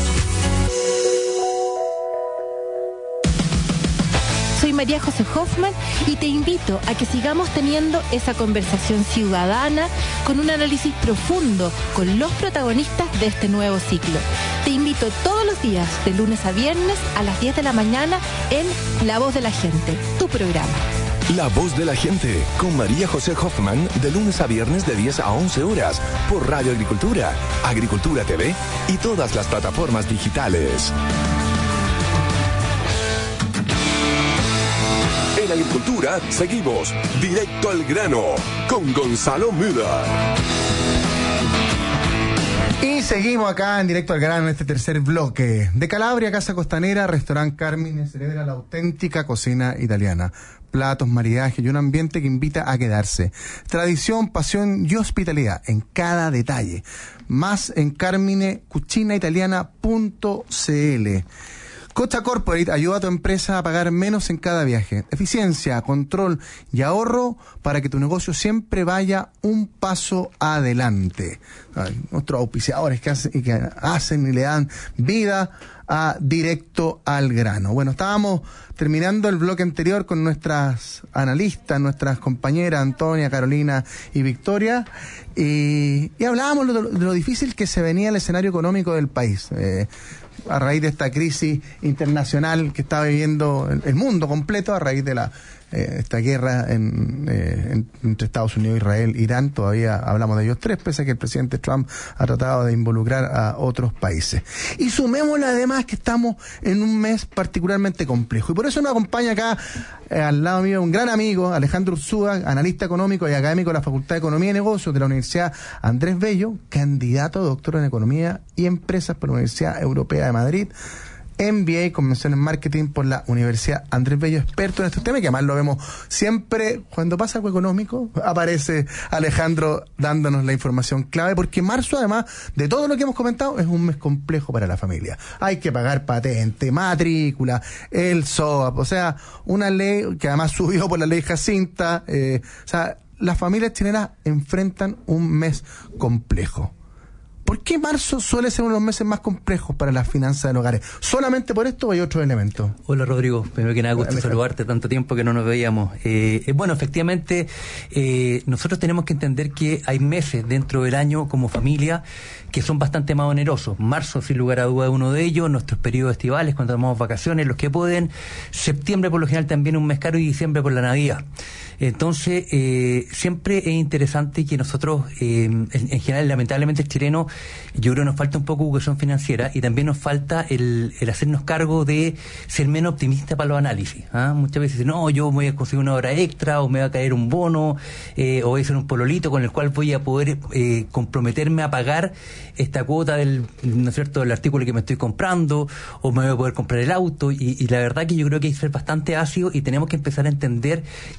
Soy María José Hoffman y te invito a que sigamos teniendo esa conversación ciudadana con un análisis profundo con los protagonistas de este nuevo ciclo. Te invito todos los días, de lunes a viernes, a las diez de la mañana en La Voz de la Gente, tu programa. La Voz de la Gente, con María José Hoffman, de lunes a viernes de diez a once horas, por Radio Agricultura, Agricultura T V y todas las plataformas digitales. En Agricultura seguimos directo al grano con Gonzalo Müller. Y seguimos acá en directo al grano en este tercer bloque. De Calabria, Casa Costanera, Restaurant Carmine celebra la auténtica cocina italiana. Platos, maridaje y un ambiente que invita a quedarse. Tradición, pasión y hospitalidad en cada detalle. Más en carmine cucina italiana punto c l. Costa Corporate ayuda a tu empresa a pagar menos en cada viaje. Eficiencia, control y ahorro para que tu negocio siempre vaya un paso adelante. Ay, nuestros auspiciadores que hacen, y que hacen y le dan vida a Directo al Grano. Bueno, estábamos terminando el bloque anterior con nuestras analistas, nuestras compañeras Antonia, Carolina y Victoria, y, y hablábamos de lo, de lo difícil que se venía el escenario económico del país. Eh, a raíz de esta crisis internacional que está viviendo el, el mundo completo, a raíz de la eh, esta guerra en, eh, en, entre Estados Unidos, Israel, Irán. Todavía hablamos de ellos tres, pese a que el presidente Trump ha tratado de involucrar a otros países. Y sumémosle además que estamos en un mes particularmente complejo. Y por eso nos acompaña acá, eh, al lado mío, un gran amigo, Alejandro Urzúa, analista económico y académico de la Facultad de Economía y Negocios de la Universidad Andrés Bello, candidato a doctor en Economía y Empresas por la Universidad Europea de Madrid, M B A con mención en Marketing por la Universidad Andrés Bello, experto en estos temas, que además lo vemos siempre cuando pasa algo económico, aparece Alejandro dándonos la información clave, porque marzo, además de todo lo que hemos comentado, es un mes complejo para la familia. Hay que pagar patente, matrícula, el S O A P, o sea, una ley que además subió por la ley Jacinta, eh, o sea, las familias chilenas enfrentan un mes complejo. ¿Por qué marzo suele ser uno de los meses más complejos para las finanzas de los hogares? ¿Solamente por esto o hay otros elementos? Hola Rodrigo, primero que nada gusto Hola, saludarte, tanto tiempo que no nos veíamos. Eh, eh, bueno, efectivamente, eh, nosotros tenemos que entender que hay meses dentro del año como familia que son bastante más onerosos. Marzo, sin lugar a duda, es uno de ellos, nuestros periodos estivales, cuando tomamos vacaciones, los que pueden. Septiembre, por lo general, también un mes caro, y diciembre por la Navidad. Entonces, eh, siempre es interesante que nosotros, eh, en, en general, lamentablemente el chileno, yo creo que nos falta un poco educación financiera y también nos falta el, el hacernos cargo de ser menos optimistas para los análisis. ¿ah? Muchas veces dicen, no, yo voy a conseguir una hora extra, o me va a caer un bono, eh, o voy a hacer un pololito con el cual voy a poder eh, comprometerme a pagar esta cuota del, ¿no es cierto?, del artículo que me estoy comprando, o me voy a poder comprar el auto, y, y la verdad que yo creo que hay que ser bastante ácido y tenemos que empezar a entender que financieramente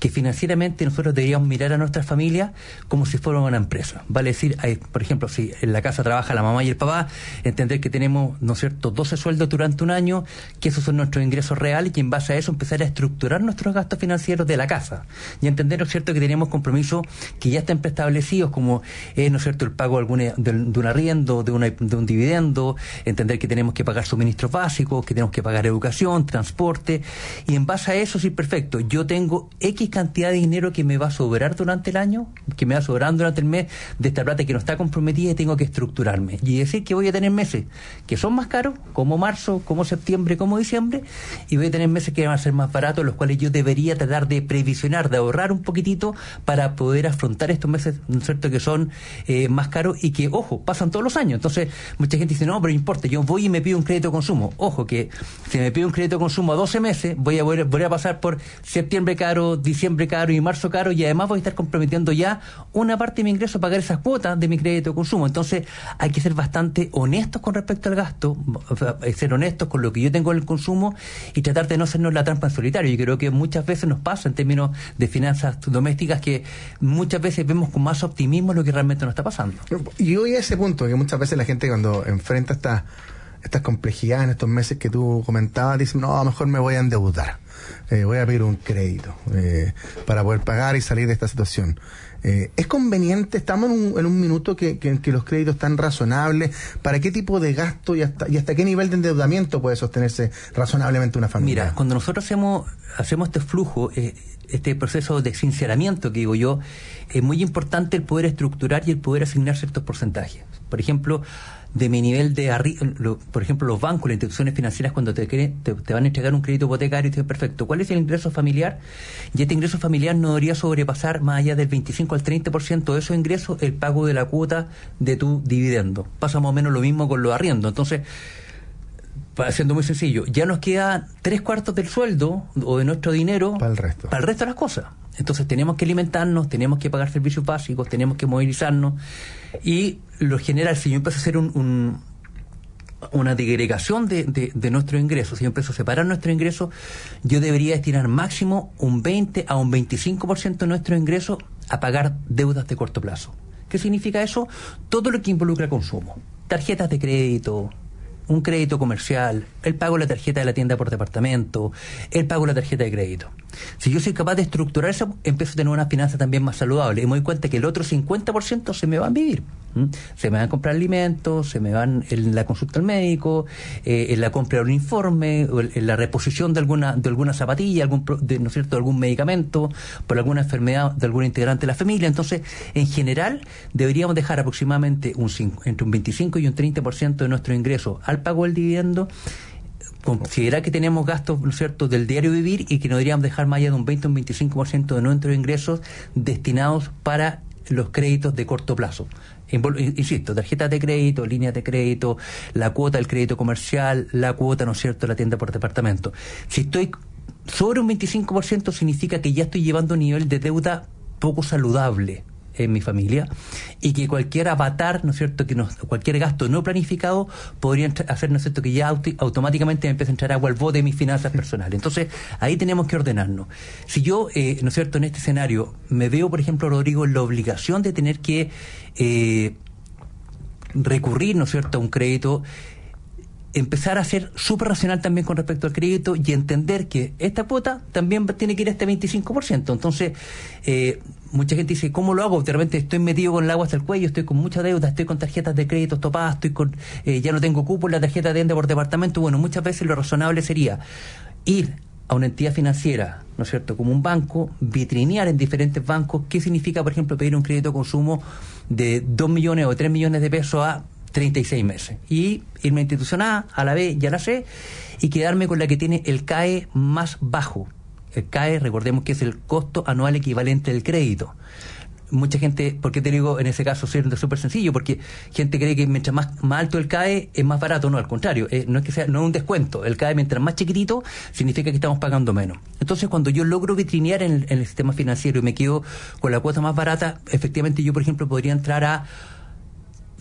financieramente nosotros deberíamos mirar a nuestras familias como si fuera una empresa. Vale decir, hay, por ejemplo, si en la casa trabaja la mamá y el papá, entender que tenemos, ¿no es cierto?, doce sueldos durante un año, que esos son nuestros ingresos reales, y en base a eso empezar a estructurar nuestros gastos financieros de la casa. Y entender, ¿no es cierto?, que tenemos compromisos que ya están preestablecidos, como, eh, ¿no es cierto?, el pago de, alguna, de, de un arriendo, de, una, de un dividendo, entender que tenemos que pagar suministros básicos, que tenemos que pagar educación, transporte, y en base a eso, sí, perfecto, yo tengo X cantidad de dinero que me va a sobrar durante el año, que me va sobrando durante el mes, de esta plata que no está comprometida, y tengo que estructurarme. Y decir que voy a tener meses que son más caros, como marzo, como septiembre, como diciembre, y voy a tener meses que van a ser más baratos, los cuales yo debería tratar de previsionar, de ahorrar un poquitito para poder afrontar estos meses, ¿no es cierto?, que son eh, más caros y que, ojo, pasan todos los años. Entonces, mucha gente dice, no, pero no importa, yo voy y me pido un crédito de consumo. Ojo, que si me pido un crédito de consumo a doce meses, voy a, voy a, voy a pasar por septiembre caro, diciembre caro y marzo caro, y además voy a estar comprometiendo ya una parte de mi ingreso a pagar esas cuotas de mi crédito de consumo. Entonces, hay que ser bastante honestos con respecto al gasto, ser honestos con lo que yo tengo en el consumo y tratar de no hacernos la trampa en solitario. Yo creo que muchas veces nos pasa en términos de finanzas domésticas que muchas veces vemos con más optimismo lo que realmente nos está pasando. Y hoy a ese punto, que muchas veces la gente cuando enfrenta estas estas complejidades en estos meses que tú comentabas, dice, no, a lo mejor me voy a endeudar, eh, voy a pedir un crédito eh, para poder pagar y salir de esta situación. Eh, ¿Es conveniente? Estamos en un, en un minuto que, que, que los créditos están razonables. ¿Para qué tipo de gasto y hasta, y hasta qué nivel de endeudamiento puede sostenerse razonablemente una familia? Mira, cuando nosotros hacemos, hacemos este flujo, eh, este proceso de sinceramiento que digo yo, es muy importante el poder estructurar y el poder asignar ciertos porcentajes. Por ejemplo, de mi nivel de arriba, por ejemplo, los bancos, las instituciones financieras, cuando te, te, te van a entregar un crédito hipotecario, y te dicen, perfecto, ¿cuál es el ingreso familiar? Y este ingreso familiar no debería sobrepasar más allá del veinticinco al treinta por ciento de esos ingresos el pago de la cuota de tu dividendo. Pasa más o menos lo mismo con los arriendos. Entonces, siendo muy sencillo, ya nos queda tres cuartos del sueldo o de nuestro dinero para el resto, para el resto de las cosas. Entonces tenemos que alimentarnos, tenemos que pagar servicios básicos, tenemos que movilizarnos, y lo general, si yo empiezo a hacer un, un, una digregación de, de, de nuestros ingresos, si yo empiezo a separar nuestros ingresos, yo debería destinar máximo un veinte a un veinticinco por ciento de nuestros ingresos a pagar deudas de corto plazo. ¿Qué significa eso? Todo lo que involucra consumo, tarjetas de crédito, un crédito comercial, el pago de la tarjeta de la tienda por departamento, el pago de la tarjeta de crédito. Si yo soy capaz de estructurar eso, empiezo a tener una finanza también más saludable y me doy cuenta que el otro cincuenta por ciento se me van a vivir. ¿Mm? Se me van a comprar alimentos, se me van en la consulta al médico, eh, en la compra de un informe, o en la reposición de alguna de alguna zapatilla, algún de, ¿no es cierto?, algún medicamento, por alguna enfermedad de algún integrante de la familia. Entonces, en general, deberíamos dejar aproximadamente un entre un veinticinco y un treinta por ciento de nuestro ingreso al pago del dividendo. Considerar que tenemos gastos, ¿no es cierto?, del diario vivir, y que no deberíamos dejar más allá de un veinte o un veinticinco por ciento de nuestros ingresos destinados para los créditos de corto plazo. Insisto, tarjetas de crédito, líneas de crédito, la cuota del crédito comercial, la cuota, ¿no es cierto?, de la tienda por departamento. Si estoy sobre un veinticinco por ciento, significa que ya estoy llevando un nivel de deuda poco saludable en mi familia, y que cualquier avatar, ¿no es cierto?, que nos, cualquier gasto no planificado podría hacer, ¿no es cierto?, que ya auto, automáticamente me empiece a entrar agua al bote de mis finanzas personales. Entonces, ahí tenemos que ordenarnos. Si yo, eh, ¿no es cierto?, en este escenario me veo, por ejemplo, Rodrigo, en la obligación de tener que eh, recurrir, ¿no es cierto?, a un crédito, empezar a ser súper racional también con respecto al crédito y entender que esta cuota también tiene que ir a este veinticinco por ciento. Entonces, eh, mucha gente dice, ¿cómo lo hago? De repente estoy metido con el agua hasta el cuello, estoy con mucha deuda, estoy con tarjetas de crédito topadas, estoy con, eh, ya no tengo cupo en la tarjeta de tienda por departamento. Bueno, muchas veces lo razonable sería ir a una entidad financiera, ¿no es cierto?, como un banco, vitrinear en diferentes bancos. ¿Qué significa, por ejemplo, pedir un crédito de consumo de dos millones o tres millones de pesos a treinta y seis meses? Y irme a institución A, a la B y a la C, y quedarme con la que tiene el C A E más bajo. El C A E, recordemos que es el costo anual equivalente del crédito. Mucha gente, ¿por qué te digo en ese caso siendo súper sencillo? Porque gente cree que mientras más, más alto el C A E es más barato. No, al contrario, eh, no es que sea, no es un descuento. El C A E mientras más chiquitito significa que estamos pagando menos. Entonces, cuando yo logro vitrinear en, en el sistema financiero y me quedo con la cuota más barata, efectivamente yo, por ejemplo, podría entrar a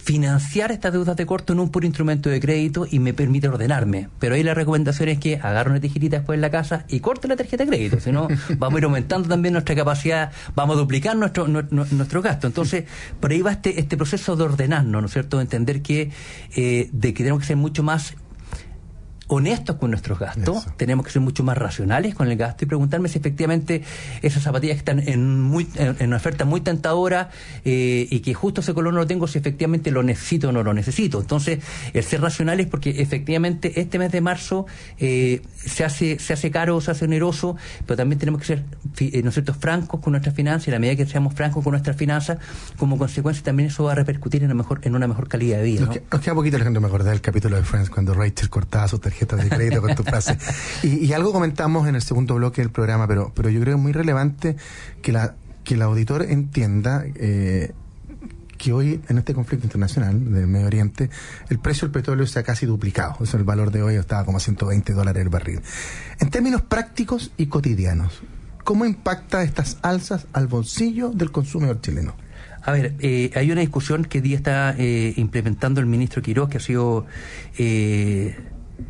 financiar estas deudas de corto en un puro instrumento de crédito y me permite ordenarme. Pero ahí la recomendación es que agarre una tijerita después en la casa y corte la tarjeta de crédito, si no vamos a ir aumentando también nuestra capacidad, vamos a duplicar nuestro nuestro, nuestro gasto. Entonces, por ahí va este, este proceso de ordenarnos, ¿no es cierto?, de entender que, eh, de que tenemos que ser mucho más honestos con nuestros gastos, Eso. tenemos que ser mucho más racionales con el gasto y preguntarme si efectivamente esas zapatillas que están en, muy, en, en una oferta muy tentadora eh, y que justo ese color no lo tengo, si efectivamente lo necesito o no lo necesito. Entonces, el ser racional es porque efectivamente este mes de marzo eh, se hace se hace caro, se hace oneroso, pero también tenemos que ser eh, ¿no es cierto?, francos con nuestras finanzas, y a la medida que seamos francos con nuestras finanzas, como consecuencia también eso va a repercutir en una mejor, en una mejor calidad de vida, ¿no? Nos, que, nos queda poquito, Alejandro, me acordé del capítulo de Friends cuando Rachel cortaba sus tarjetas de crédito con tu frase. Y, y algo comentamos en el segundo bloque del programa, pero, pero yo creo que es muy relevante que la que el auditor entienda eh, que hoy, en este conflicto internacional del Medio Oriente, el precio del petróleo se ha casi duplicado. Eso, el valor de hoy estaba como a ciento veinte dólares el barril. En términos prácticos y cotidianos, ¿cómo impacta estas alzas al bolsillo del consumidor chileno? A ver, eh, hay una discusión que día está eh, implementando el ministro Quiroz, que ha sido eh,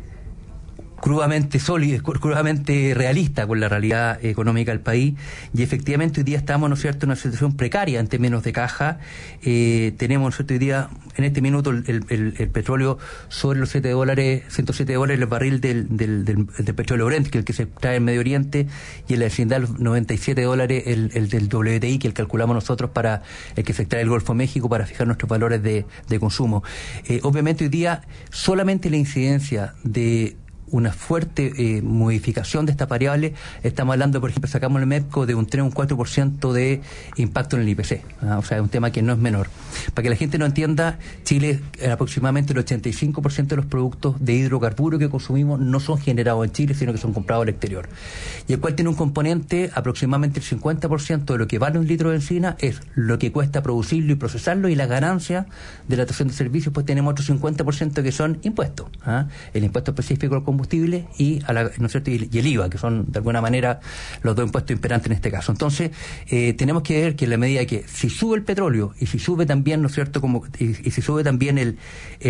crudamente sólido, crudamente realista con la realidad económica del país, y efectivamente hoy día estamos, ¿no es cierto?, en una situación precaria en términos de caja. Eh, tenemos, ¿no es cierto?, hoy día, en este minuto, el, el, el petróleo sobre los siete dólares, ciento siete dólares el barril del, del, del, del petróleo Brent, que es el que se trae en Medio Oriente, y en la vecindad los noventa y siete dólares el, el del W T I, que el calculamos nosotros para el que se extrae el Golfo de México para fijar nuestros valores de, de consumo. Eh, obviamente hoy día solamente la incidencia de una fuerte eh, modificación de estas variables, estamos hablando, por ejemplo, sacamos el MEPCO de un tres o un cuatro por ciento de impacto en el I P C, ¿ah? O sea, es un tema que no es menor. Para que la gente no entienda, Chile, eh, aproximadamente el ochenta y cinco por ciento de los productos de hidrocarburos que consumimos no son generados en Chile, sino que son comprados al exterior. Y el cual tiene un componente, aproximadamente el cincuenta por ciento de lo que vale un litro de benzina es lo que cuesta producirlo y procesarlo, y la ganancia de la estación de servicios, pues tenemos otro cincuenta por ciento que son impuestos, ¿ah? El impuesto específico al combustible y, a la, ¿no es cierto?, y, y el I V A, que son de alguna manera los dos impuestos imperantes en este caso. Entonces, eh, tenemos que ver que en la medida que si sube el petróleo y si sube también, ¿no es cierto?, como y, y si sube también el,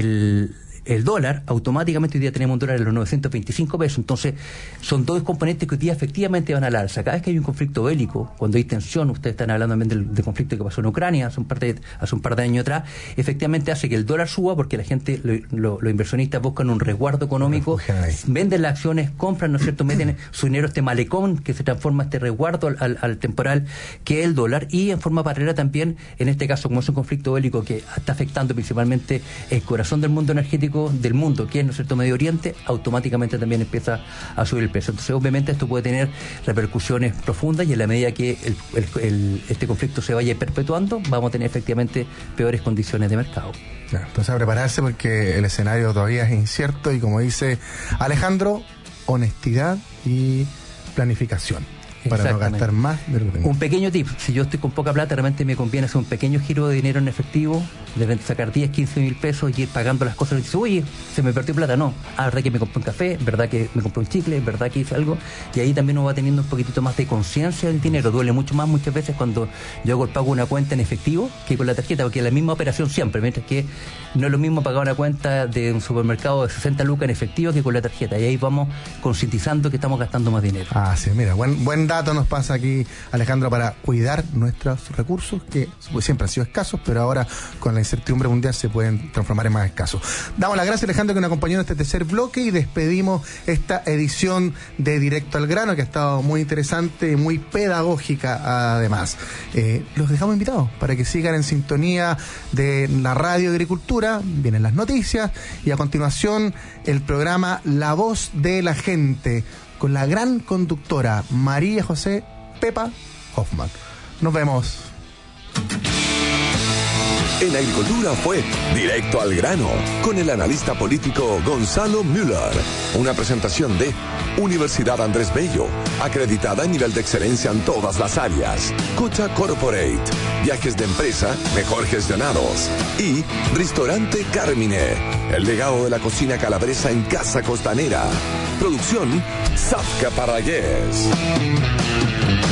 el el dólar, automáticamente hoy día tenemos un dólar en los novecientos veinticinco pesos. Entonces, son dos componentes que hoy día efectivamente van al alza. Cada vez que hay un conflicto bélico, cuando hay tensión, ustedes están hablando también del, del conflicto que pasó en Ucrania hace un par de, hace un par de años atrás, efectivamente hace que el dólar suba porque la gente, lo, lo, los inversionistas buscan un resguardo económico, venden las acciones, compran, ¿no es cierto?, meten su dinero este malecón que se transforma este resguardo al, al, al temporal que es el dólar, y en forma paralela también, en este caso, como es un conflicto bélico que está afectando principalmente el corazón del mundo energético del mundo, que es, ¿no es cierto?, Medio Oriente, automáticamente también empieza a subir el precio. Entonces, obviamente, esto puede tener repercusiones profundas, y en la medida que el, el, el, este conflicto se vaya perpetuando, vamos a tener efectivamente peores condiciones de mercado. Claro, entonces a prepararse porque el escenario todavía es incierto, y como dice Alejandro, honestidad y planificación para no gastar más de lo que tengo. Un pequeño tip: si yo estoy con poca plata, realmente me conviene hacer un pequeño giro de dinero en efectivo, de sacar diez, quince mil pesos y ir pagando las cosas. Y dice, oye, se me perdió plata. No, ah, verdad que me compré un café, verdad que me compré un chicle, verdad que hice algo, y ahí también uno va teniendo un poquitito más de conciencia del dinero. Duele mucho más muchas veces cuando yo hago el pago de una cuenta en efectivo que con la tarjeta, porque es la misma operación siempre, mientras que no es lo mismo pagar una cuenta de un supermercado de sesenta lucas en efectivo que con la tarjeta, y ahí vamos concientizando que estamos gastando más dinero. Ah, sí, mira, buen, buen dato nos pasa aquí, Alejandro, para cuidar nuestros recursos, que siempre han sido escasos, pero ahora con la incertidumbre mundial se pueden transformar en más escasos. Damos las gracias, Alejandro, que nos acompañó en este tercer bloque, y despedimos esta edición de Directo al Grano, que ha estado muy interesante y muy pedagógica además. Eh, los dejamos invitados para que sigan en sintonía de la Radio Agricultura. Vienen las noticias y a continuación el programa La Voz de la Gente, con la gran conductora María José Pepa Hoffman. Nos vemos. En Agricultura fue Directo al Grano, con el analista político Gonzalo Müller. Una presentación de Universidad Andrés Bello, acreditada en nivel de excelencia en todas las áreas. Cucha Corporate, viajes de empresa mejor gestionados. Y Restaurante Carmine, el legado de la cocina calabresa en Casa Costanera. Producción Zafka Parragués.